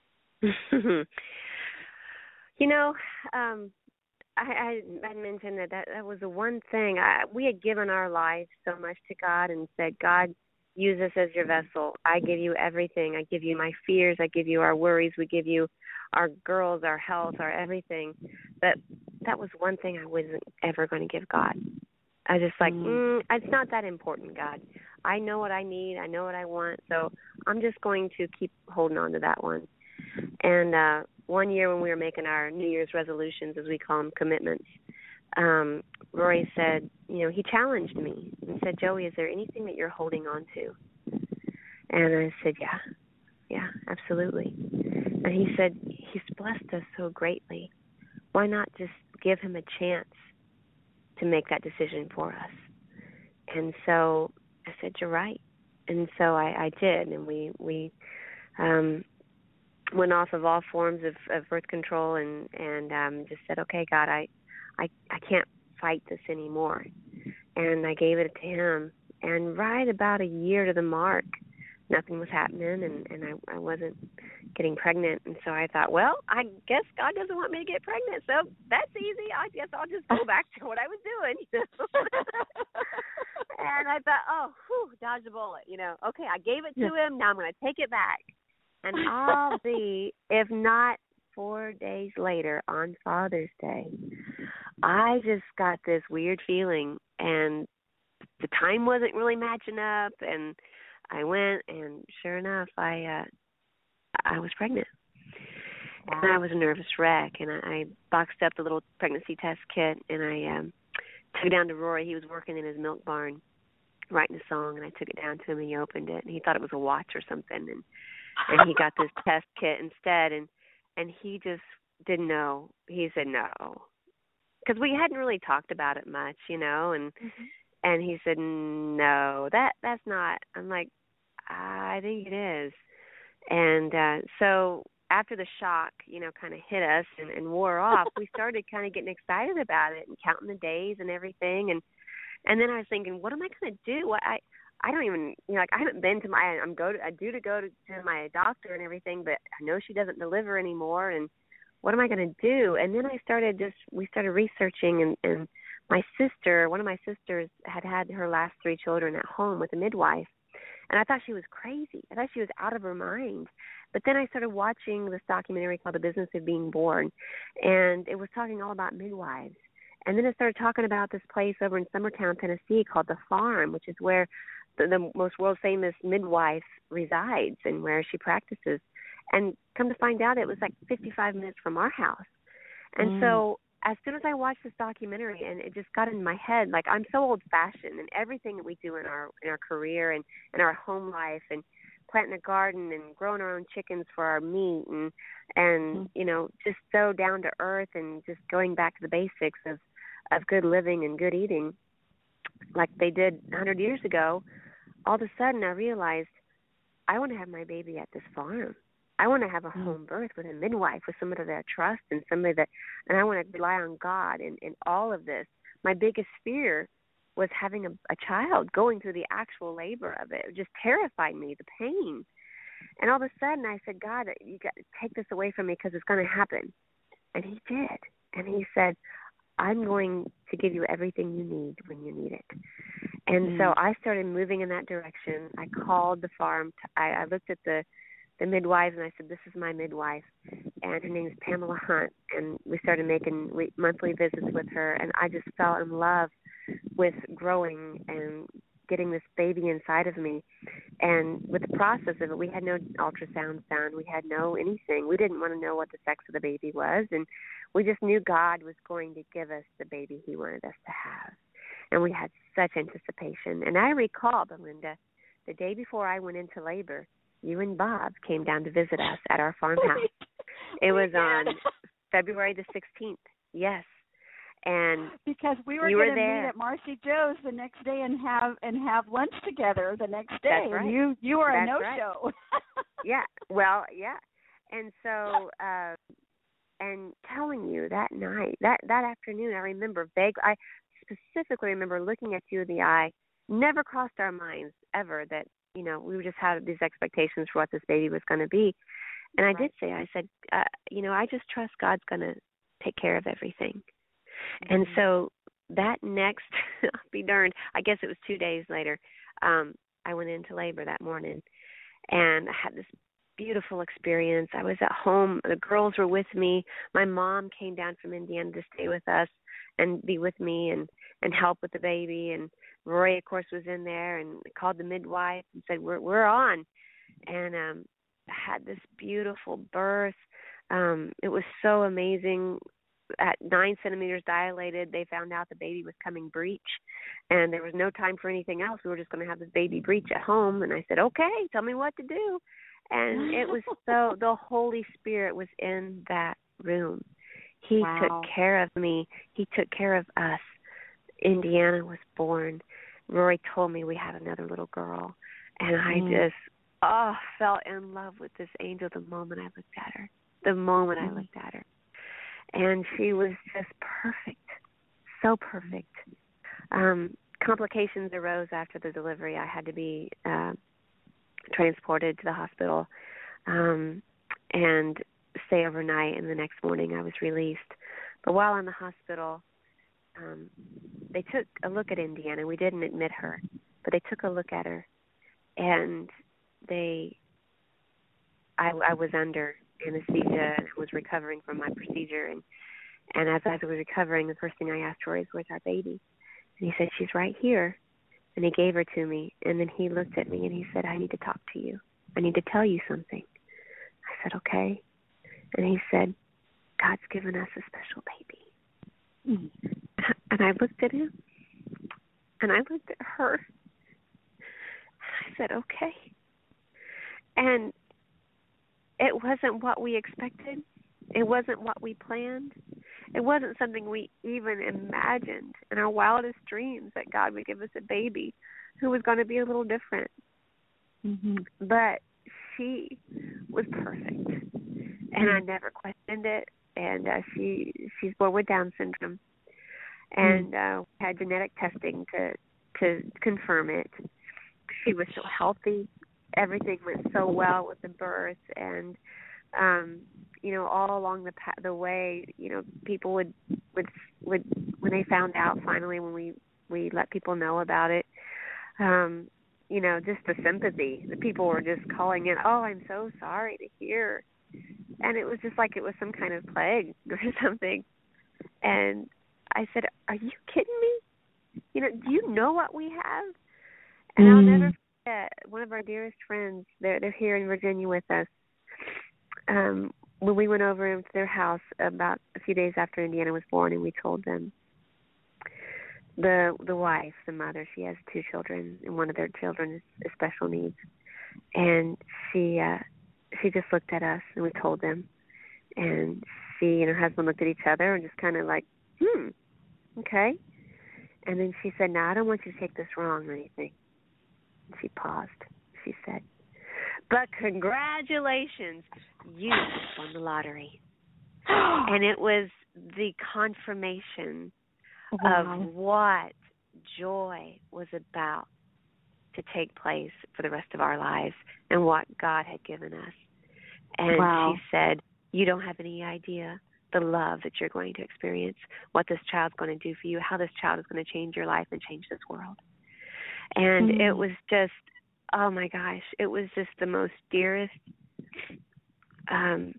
You know, um, I, I, I mentioned that, that that was the one thing. I, we had given our lives so much to God and said, God, use us as your vessel. I give you everything. I give you my fears. I give you our worries. We give you our girls, our health, our everything. But that was one thing I wasn't ever going to give God. I was just like, mm, it's not that important, God. I know what I need. I know what I want. So I'm just going to keep holding on to that one. And uh, one year when we were making our New Year's resolutions, as we call them, commitments, um, Rory said, you know, he challenged me and said, Joey, is there anything that you're holding on to? And I said, yeah, yeah, absolutely. And he said, he's blessed us so greatly. Why not just give him a chance to make that decision for us? And so I said, you're right. And so I, I did, and we, we um, went off of all forms of, of birth control and, and um, just said, okay, God, I, I, I can't fight this anymore. And I gave it to him. And right about a year to the mark, nothing was happening, and, and I, I wasn't getting pregnant. And so I thought, well, I guess God doesn't want me to get pregnant, so that's easy. I guess I'll just go back to what I was doing. You know? And I thought, oh, whew, dodge a bullet. You know, okay, I gave it to him. Now I'm going to take it back. And I'll be, if not four days later on Father's Day, I just got this weird feeling, and the time wasn't really matching up, and I went, and sure enough, I uh, I was pregnant. Wow. And I was a nervous wreck, and I, I boxed up the little pregnancy test kit, and I um, took it down to Rory. He was working in his milk barn writing a song, and I took it down to him, and he opened it, and he thought it was a watch or something, and and he got this test kit instead, and and he just didn't know. He said no, because we hadn't really talked about it much, you know, and mm-hmm. and he said no, that that's not. I'm like, I think it is, and uh, so after the shock, you know, kind of hit us and, and wore off, we started kind of getting excited about it and counting the days and everything, and and then I was thinking, what am I going to do? I I don't even, you know, like I haven't been to my, I'm go to, I due to go to, to my doctor and everything, but I know she doesn't deliver anymore, and what am I going to do? And then I started just, we started researching, and, and my sister, one of my sisters had had her last three children at home with a midwife, and I thought she was crazy. I thought she was out of her mind. But then I started watching this documentary called The Business of Being Born, and it was talking all about midwives. And then it started talking about this place over in Summertown, Tennessee called The Farm, which is where the, the most world-famous midwife resides and where she practices. And come to find out, it was like fifty-five minutes from our house. And mm. so as soon as I watched this documentary, and it just got in my head, like I'm so old-fashioned, and everything that we do in our in our career and in our home life, and planting a garden and growing our own chickens for our meat, and and mm. you know, just so down to earth, and just going back to the basics of of good living and good eating, like they did one hundred years ago. All of a sudden, I realized I want to have my baby at this farm. I want to have a mm. home birth with a midwife, with somebody that I trust, and somebody that, and I want to rely on God in, in all of this. My biggest fear was having a, a child, going through the actual labor of it. It just terrified me, the pain. And all of a sudden, I said, God, you got to take this away from me because it's going to happen. And he did. And he said, I'm going to give you everything you need when you need it. And mm. so I started moving in that direction. I called the farm. To, I, I looked at the, the midwives, and I said, this is my midwife. And her name is Pamela Hunt. And we started making monthly visits with her. And I just fell in love with growing and getting this baby inside of me. And with the process of it, we had no ultrasounds done. We had no anything. We didn't want to know what the sex of the baby was. And we just knew God was going to give us the baby he wanted us to have. And we had such anticipation. And I recall, Belinda, the day before I went into labor, you and Bob came down to visit us at our farmhouse. It was on February the sixteenth. Yes. And because we were going to meet at Marcy Joe's the next day and have and have lunch together the next day. That's right. You you were That's a no-show. Right. yeah. Well, yeah. and so, uh, and telling you that night, that that afternoon, I remember vague. I specifically remember looking at you in the eye. Never crossed our minds ever that, you know, we just had these expectations for what this baby was going to be. And I right. did say, I said, uh, you know, I just trust God's going to take care of everything. Mm-hmm. And so that next, I'll be darned, I guess it was two days later, um, I went into labor that morning, and I had this beautiful experience. I was at home. The girls were with me. My mom came down from Indiana to stay with us and be with me and, and help with the baby. And Rory, of course, was in there and called the midwife and said, we're we're on. And um, I had this beautiful birth. Um, it was so amazing. At nine centimeters dilated, they found out the baby was coming breech, and there was no time for anything else. We were just going to have this baby breech at home. And I said, okay, tell me what to do. And it was so, the Holy Spirit was in that room. He wow. took care of me. He took care of us. Indiana was born. Rory told me we had another little girl. And I mm. just, oh, fell in love with this angel the moment I looked at her. The moment mm. I looked at her. And she was just perfect. So perfect. Um, complications arose after the delivery. I had to be uh, transported to the hospital um, and stay overnight, and the next morning I was released. But while in the hospital, um, they took a look at Indiana. We didn't admit her, but they took a look at her, and they, I, I was under anesthesia and was recovering from my procedure, and, and as I was recovering, the first thing I asked Rory was, where's our baby? And he said, she's right here. And he gave her to me, and then he looked at me and he said, I need to talk to you. I need to tell you something. I said, okay. And he said, God's given us a special baby. Mm-hmm. And I looked at him, and I looked at her, and I said, okay. And it wasn't what we expected. It wasn't what we planned. It wasn't something we even imagined in our wildest dreams, that God would give us a baby who was going to be a little different. Mm-hmm. But she was perfect, and I never questioned it. And uh, she she's born with Down syndrome, and uh, had genetic testing to to confirm it. She was so healthy. Everything went so well with the birth, and um, you know, all along the pa- the way, you know, people would would would when they found out finally, when we we let people know about it, um, you know, just the sympathy. The people were just calling in, oh, I'm so sorry to hear, and it was just like it was some kind of plague or something. And I said, are you kidding me? You know, do you know what we have? And mm. I'll never forget, one of our dearest friends, they're they're here in Virginia with us. Um, when we went over to their house about a few days after Indiana was born, and we told them, the the wife, the mother, she has two children, and one of their children is special needs, and she uh, she just looked at us, and we told them, and she and her husband looked at each other and just kind of like, hmm, okay, and then she said, "Now I don't want you to take this wrong or anything." And she paused. She said, but congratulations, you won the lottery. And it was the confirmation wow. of what joy was about to take place for the rest of our lives and what God had given us. And wow. she said, you don't have any idea the love that you're going to experience, what this child's going to do for you, how this child is going to change your life and change this world. And mm. it was just, oh my gosh, it was just the most dearest um,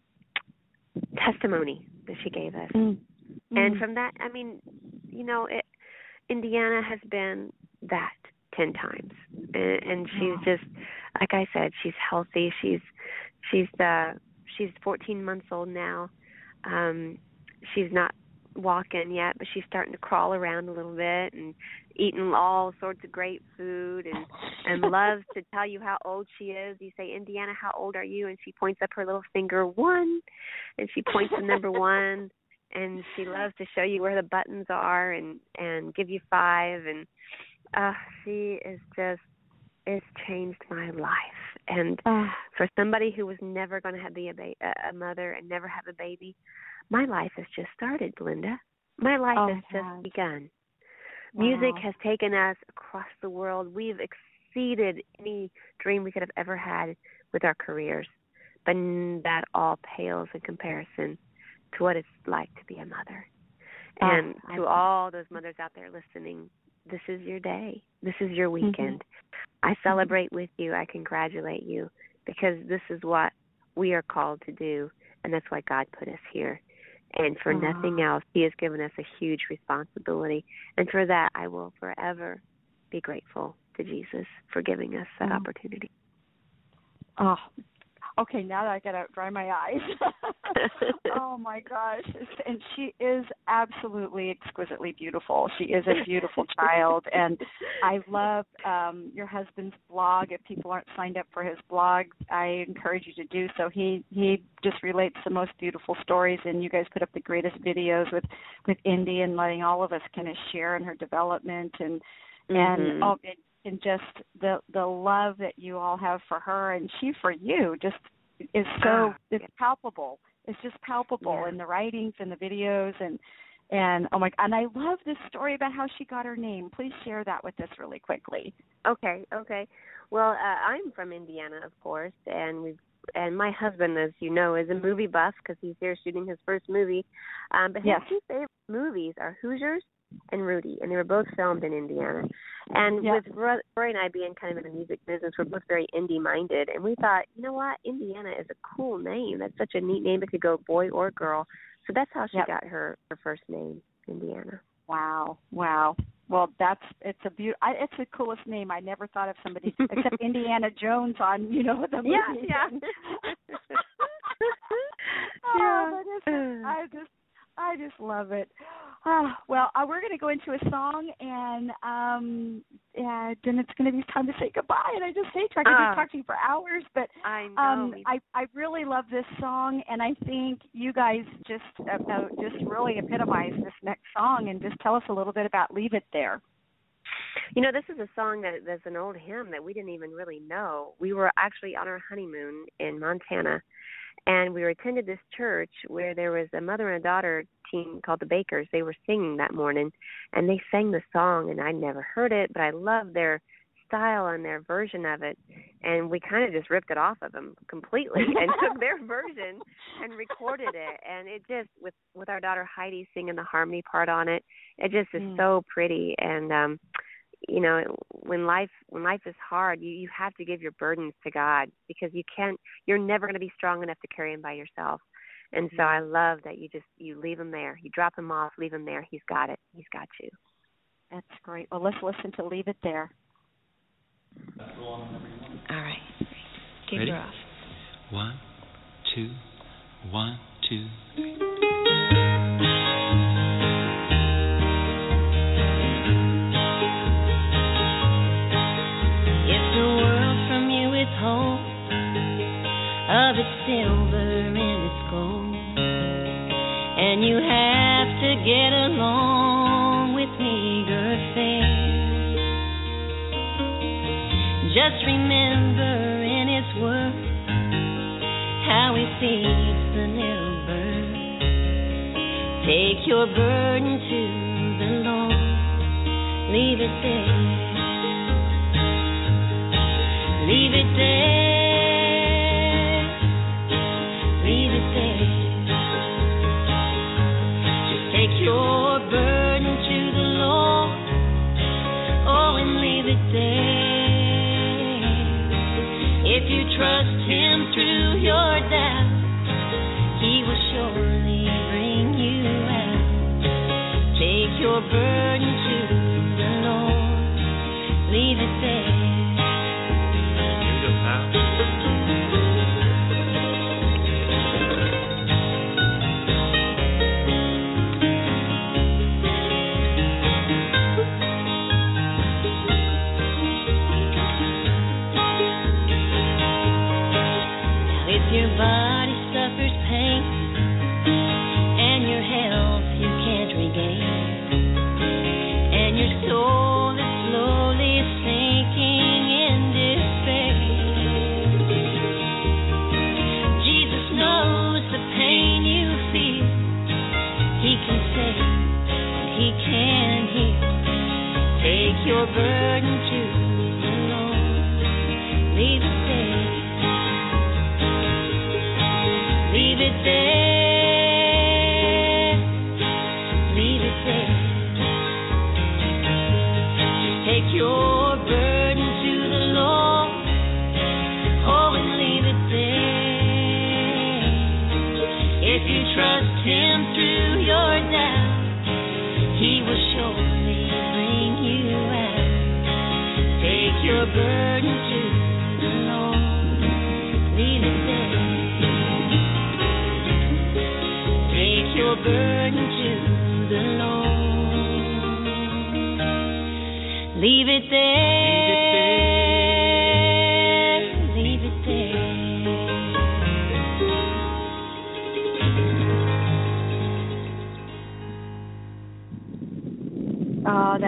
testimony that she gave us. Mm. And from that, I mean, you know, it, Indiana has been that ten times, and, and she's just, like I said, she's healthy. She's she's uh, she's fourteen months old now. Um, she's not walking yet, but she's starting to crawl around a little bit and eating all sorts of great food, and, and loves to tell you how old she is. You say, Indiana, how old are you? And she points up her little finger, one, and she points to number one, and she loves to show you where the buttons are and, and give you five. And uh, she is just, it's changed my life. And And uh, for somebody who was never going to have be a, ba- a mother and never have a baby, my life has just started, Belinda. My life oh, has just God. begun. Wow. Music has taken us across the world. We've exceeded any dream we could have ever had with our careers. But that all pales in comparison to what it's like to be a mother. And oh, to all those mothers out there listening, this is your day. This is your weekend. Mm-hmm. I celebrate with you. I congratulate you, because this is what we are called to do, and that's why God put us here. And for Aww. nothing else, he has given us a huge responsibility. And for that, I will forever be grateful to Jesus for giving us that oh. opportunity. Oh, okay, now that I got to dry my eyes. Oh, my gosh. And she is absolutely exquisitely beautiful. She is a beautiful child. And I love um, your husband's blog. If people aren't signed up for his blog, I encourage you to do so. He he just relates the most beautiful stories, and you guys put up the greatest videos with, with Indy and letting all of us kind of share in her development. And, mm-hmm. and oh, it, and just the the love that you all have for her and she for you just is so it's palpable. It's just palpable yeah. in the writings and the videos and and oh my and I love this story about how she got her name. Please share that with us really quickly. Okay, okay. Well, uh, I'm from Indiana, of course, and we and my husband, as you know, is a movie buff because he's here shooting his first movie. Um, but his yes. two favorite movies are Hoosiers and Rudy, and they were both filmed in Indiana. And yeah. with Roy and I being kind of in the music business, we're both very indie-minded, and we thought, you know what, Indiana is a cool name. That's such a neat name. It could go boy or girl. So that's how she yep. got her, her first name, Indiana. Wow, wow. Well, that's it's a be- I, it's the coolest name. I never thought of somebody except Indiana Jones on you know the movie. Yeah, yeah. oh, yeah. But it's, I just I just love it. Uh, well, uh, we're going to go into a song, and um, yeah, then it's going to be time to say goodbye. And I just hate to I could uh, just talk to you for hours, but I know. um, I I really love this song, and I think you guys just uh, uh, just really epitomize this next song, and just tell us a little bit about "Leave It There." You know, this is a song that that's an old hymn that we didn't even really know. We were actually on our honeymoon in Montana, and we attended this church where there was a mother and a daughter team called the Bakers. They were singing that morning, and they sang the song, and I'd never heard it, but I loved their style and their version of it, and we kind of just ripped it off of them completely and took their version and recorded it. And it just, with, with our daughter Heidi singing the harmony part on it, it just is mm. so pretty. And, um, you know, when life when life is hard, you, you have to give your burdens to God, because you can't, you're never going to be strong enough to carry them by yourself. And so I love that you just, you leave him there. You drop him off, leave him there. He's got it. He's got you. That's great. Well, let's listen to Leave It There. All right. Kick her off. One, two, one, two, three. If the world from you is home, of its silver and its gold, and you have to get along with meager fare, just remember in its word how he feeds the little bird. Take your burden to the Lord, leave it there, leave it there, leave it there. Just take your burden to the Lord, oh, and leave it there. If you trust him through your doubt, he will surely bring you out. Take your burden to the Lord, leave it there. Here we go, pal. Your body suffers pain, and your health you can't regain, and your soul is slowly sinking in despair.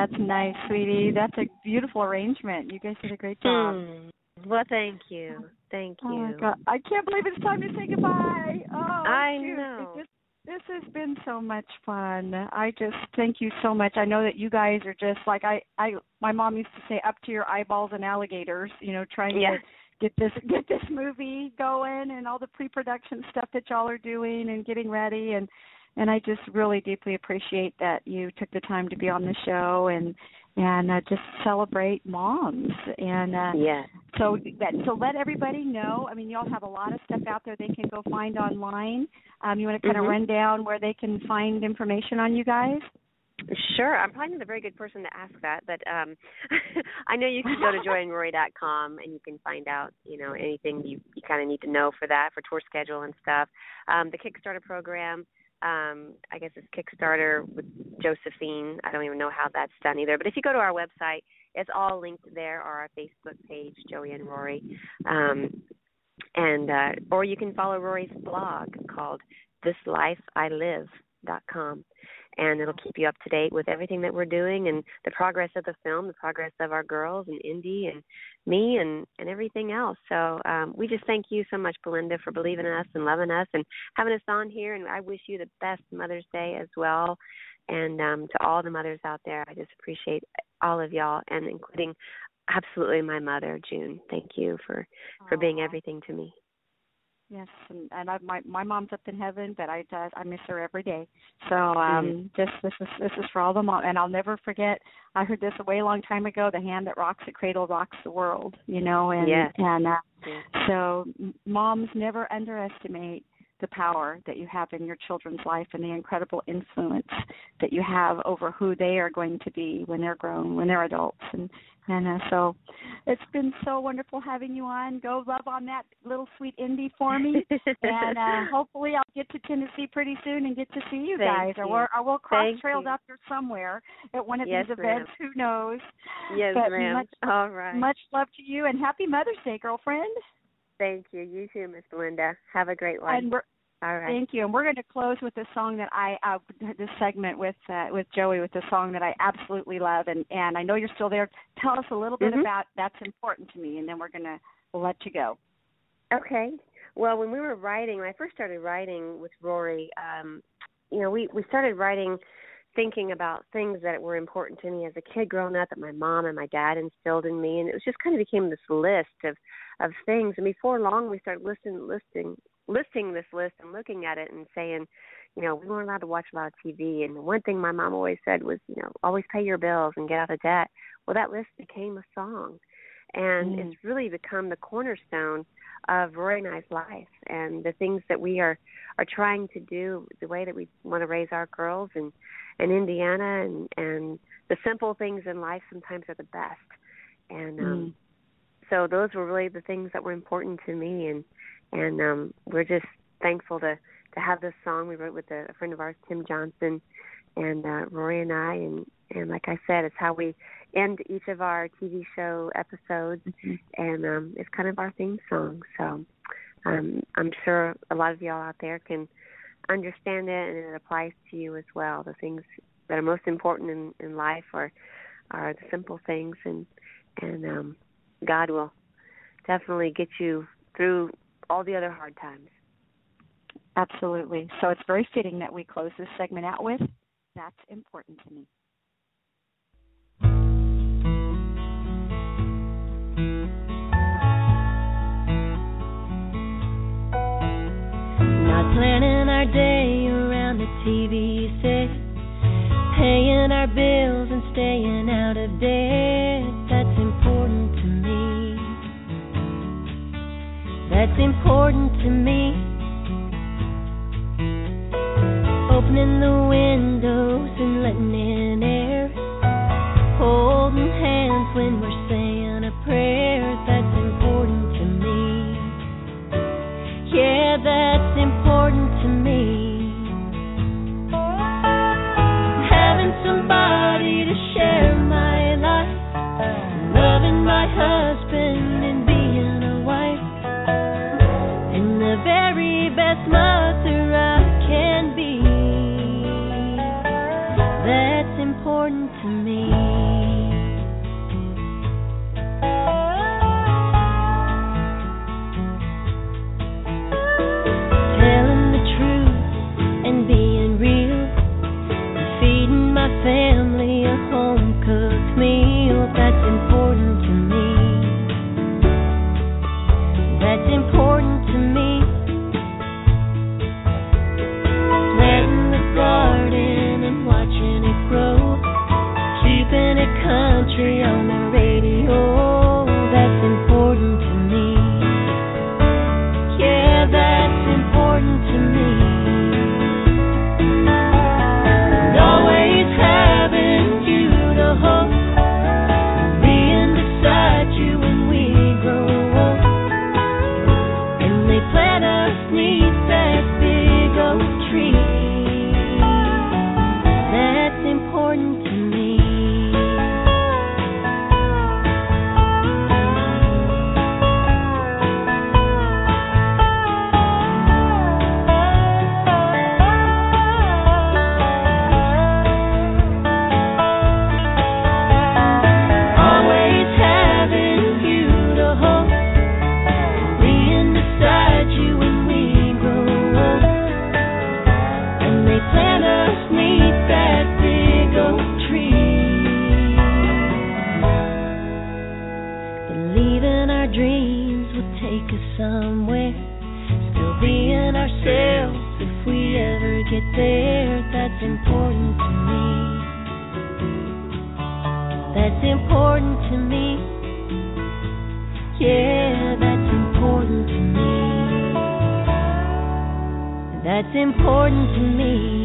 That's nice, sweetie. That's a beautiful arrangement. You guys did a great job. Mm. Well, thank you. Thank you. Oh my God. I can't believe it's time to say goodbye. Oh, I shoot. know. This, this has been so much fun. I just thank you so much. I know that you guys are just like I, I my mom used to say, up to your eyeballs in alligators, you know, trying yeah. to get this get this movie going and all the pre-production stuff that y'all are doing and getting ready, and and I just really deeply appreciate that you took the time to be on the show and and uh, just celebrate moms. And uh, yeah. so that so let everybody know. I mean, y'all have a lot of stuff out there they can go find online. Um, you want to kind mm-hmm. of run down where they can find information on you guys? Sure. I'm probably not a very good person to ask that, but um, I know you can go to joy and rory dot com and you can find out, you know, anything you, you kind of need to know for that, for tour schedule and stuff. Um, the Kickstarter program, um, I guess it's Kickstarter with Josephine. I don't even know how that's done either. But if you go to our website, it's all linked there, or our Facebook page, Joey and Rory. Um, and uh, or you can follow Rory's blog called this life I live dot com. And it'll keep you up to date with everything that we're doing and the progress of the film, the progress of our girls and Indy and me and, and everything else. So um, we just thank you so much, Belinda, for believing in us and loving us and having us on here. And I wish you the best Mother's Day as well. And um, to all the mothers out there, I just appreciate all of y'all, and including absolutely my mother, June. Thank you for, for being everything to me. Yes, and, and I, my my mom's up in heaven, but I uh, I miss her every day. So um, mm. just this is this is for all the moms, and I'll never forget. I heard this a way long time ago. The hand that rocks the cradle rocks the world. You know, and yes. and uh, yes. so moms never underestimate the power that you have in your children's life and the incredible influence that you have over who they are going to be when they're grown, when they're adults. And and uh, so it's been so wonderful having you on. Go love on that little sweet Indy for me. and uh, hopefully I'll get to Tennessee pretty soon and get to see you Thank guys. you. Or, or we'll cross Thank trails you. out there somewhere at one of yes, these events. Ma'am. Who knows? Yes, but ma'am. Much, All right. Much love to you, and happy Mother's Day, girlfriend. Thank you. You too, Miss Belinda. Have a great one. And we're, All right. Thank you. And we're going to close with a song that I, uh, this segment with uh, with Joey, with a song that I absolutely love. And, and I know you're still there. Tell us a little bit mm-hmm. about That's Important to Me, and then we're going to we'll let you go. Okay. Well, when we were writing, when I first started writing with Rory, um, you know, we, we started writing thinking about things that were important to me as a kid growing up that my mom and my dad instilled in me. And it was just kind of became this list of, of things. And before long, we started listing, listing, listing this list and looking at it and saying, you know, we weren't allowed to watch a lot of T V. And the one thing my mom always said was, you know, always pay your bills and get out of debt. Well, that list became a song. And mm. it's really become the cornerstone of Rory and I's life and the things that we are, are trying to do, the way that we want to raise our girls in, in Indiana, and, and the simple things in life sometimes are the best. And um, mm. so those were really the things that were important to me, and and um, we're just thankful to, to have this song we wrote with a, a friend of ours, Tim Johnson, and uh, Rory and I, and, and like I said, it's how we end each of our T V show episodes, mm-hmm. and um, it's kind of our theme song. So um, I'm sure a lot of y'all out there can understand it, and it applies to you as well. The things that are most important in, in life are are the simple things, and and um, God will definitely get you through all the other hard times. Absolutely. So it's very fitting that we close this segment out with That's Important to Me. Not planning our day around the T V set, paying our bills and staying out of debt. That's important to me. That's important to me. Opening the windows and letting in air, holding hands when we're saying a prayer. That's important to me. Yeah, that's important to me. Having somebody to share my life, loving my husband and being a wife, and the very best mother I can be. That's important to me. take us somewhere. Still being ourselves if we ever get there. That's important to me. That's important to me. Yeah, that's important to me. That's important to me.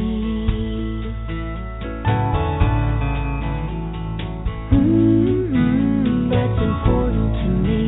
Mm-hmm, that's important to me.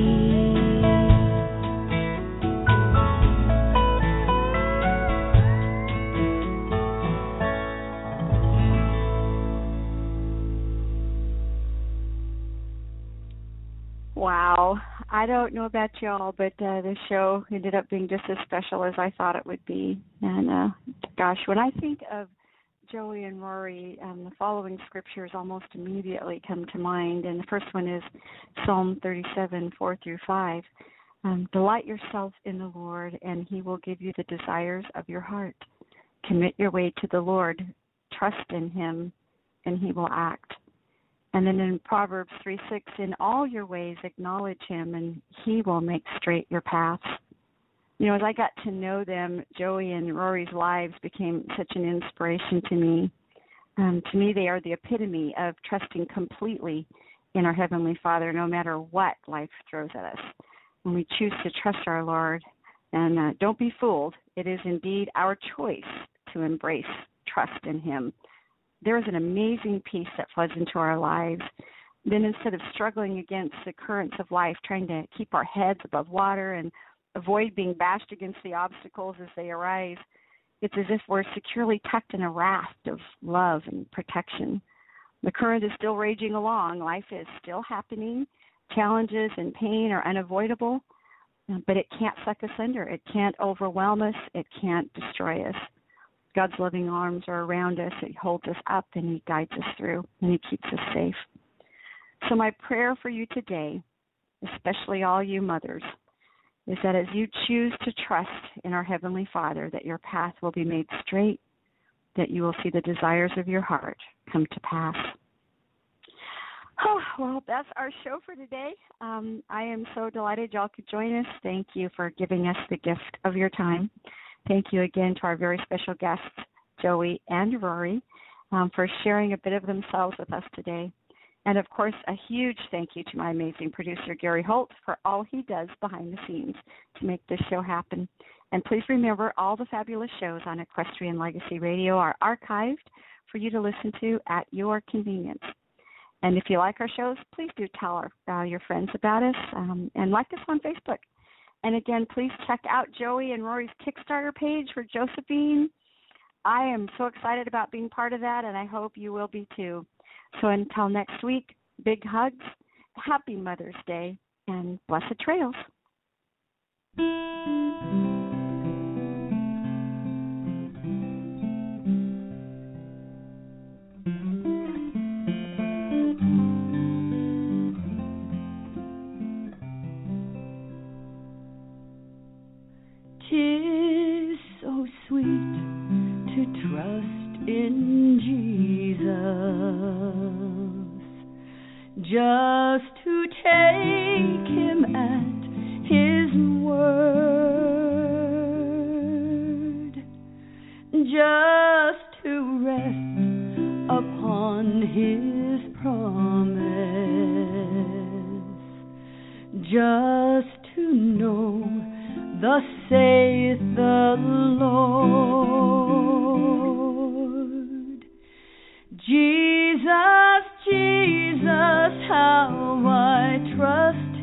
Wow. I don't know about y'all, but uh, the show ended up being just as special as I thought it would be. And uh, gosh, when I think of Joey and Rory, um, the following scriptures almost immediately come to mind. And the first one is Psalm thirty-seven, four through five. Um, Delight yourself in the Lord, and he will give you the desires of your heart. Commit your way to the Lord. Trust in him, and he will act. And then in Proverbs three six, in all your ways acknowledge him, and he will make straight your paths. You know, as I got to know them, Joey and Rory's lives became such an inspiration to me. Um, to me, they are the epitome of trusting completely in our Heavenly Father, no matter what life throws at us. When we choose to trust our Lord, and uh, don't be fooled, it is indeed our choice to embrace trust in him. There is an amazing peace that floods into our lives. Then instead of struggling against the currents of life, trying to keep our heads above water and avoid being bashed against the obstacles as they arise, it's as if we're securely tucked in a raft of love and protection. The current is still raging along. Life is still happening. Challenges and pain are unavoidable, but it can't suck us under. It can't overwhelm us. It can't destroy us. God's loving arms are around us. He holds us up, and he guides us through, and he keeps us safe. So my prayer for you today, especially all you mothers, is that as you choose to trust in our Heavenly Father, that your path will be made straight, that you will see the desires of your heart come to pass. Oh, well, that's our show for today. Um, I am so delighted y'all could join us. Thank you for giving us the gift of your time. Thank you again to our very special guests, Joey and Rory, um, for sharing a bit of themselves with us today. And, of course, a huge thank you to my amazing producer, Gary Holt, for all he does behind the scenes to make this show happen. And please remember, all the fabulous shows on Equestrian Legacy Radio are archived for you to listen to at your convenience. And if you like our shows, please do tell our, uh, your friends about us um, and like us on Facebook. And again, please check out Joey and Rory's Kickstarter page for Josephine. I am so excited about being part of that, and I hope you will be too. So until next week, big hugs, happy Mother's Day, and blessed trails. Tis so sweet to trust in Jesus, just to take him at his word, just to rest upon his promise, just to know thus saith the Lord. Jesus, Jesus, how I trust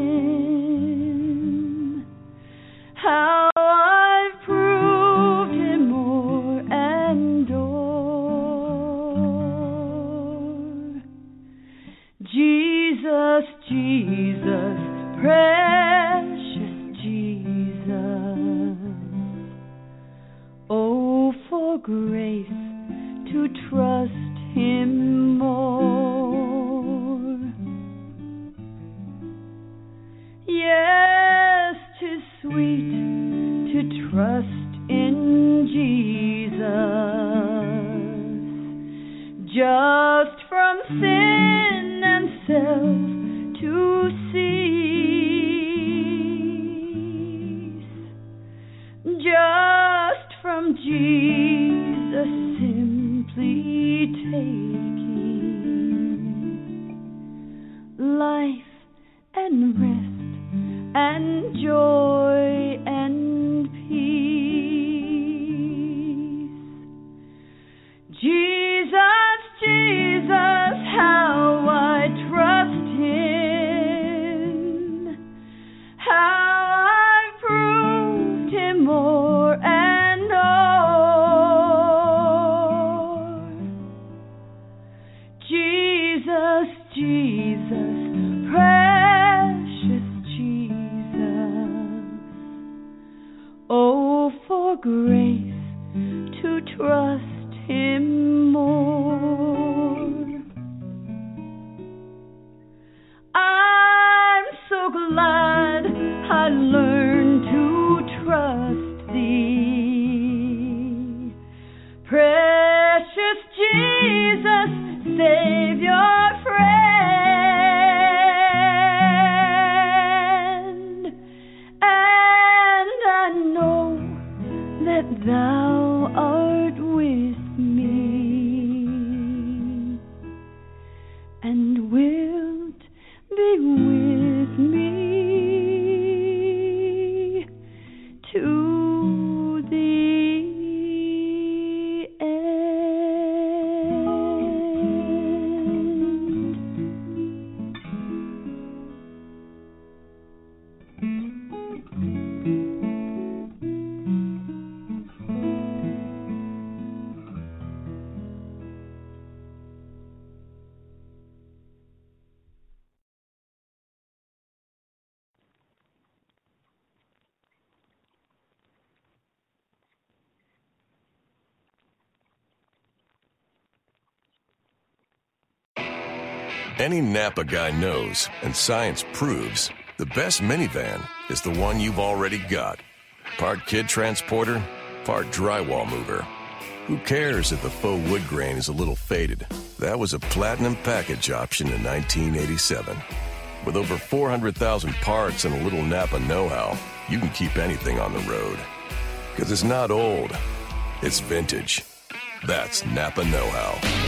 him, how I've proved him more and o'er. Jesus, Jesus, precious Jesus, oh, for grace to trust him more. Yes, 'tis sweet to trust in Jesus, just from sin and self to see. Jesus simply taking life and rest and joy and peace. Jesus, Jesus, how I trust him, how I've proved him more and more. Jesus, Jesus, precious Jesus, oh, for grace to trust him more. I'm so glad I learned to trust thee, precious Jesus, Savior, friend, and I know that thou art with me and wilt be with me to the Any Napa guy knows, and science proves, the best minivan is the one you've already got. Part kid transporter, part drywall mover. Who cares if the faux wood grain is a little faded? That was a platinum package option in nineteen eighty-seven. With over four hundred thousand parts and a little Napa know-how, you can keep anything on the road. Because it's not old, it's vintage. That's Napa know-how.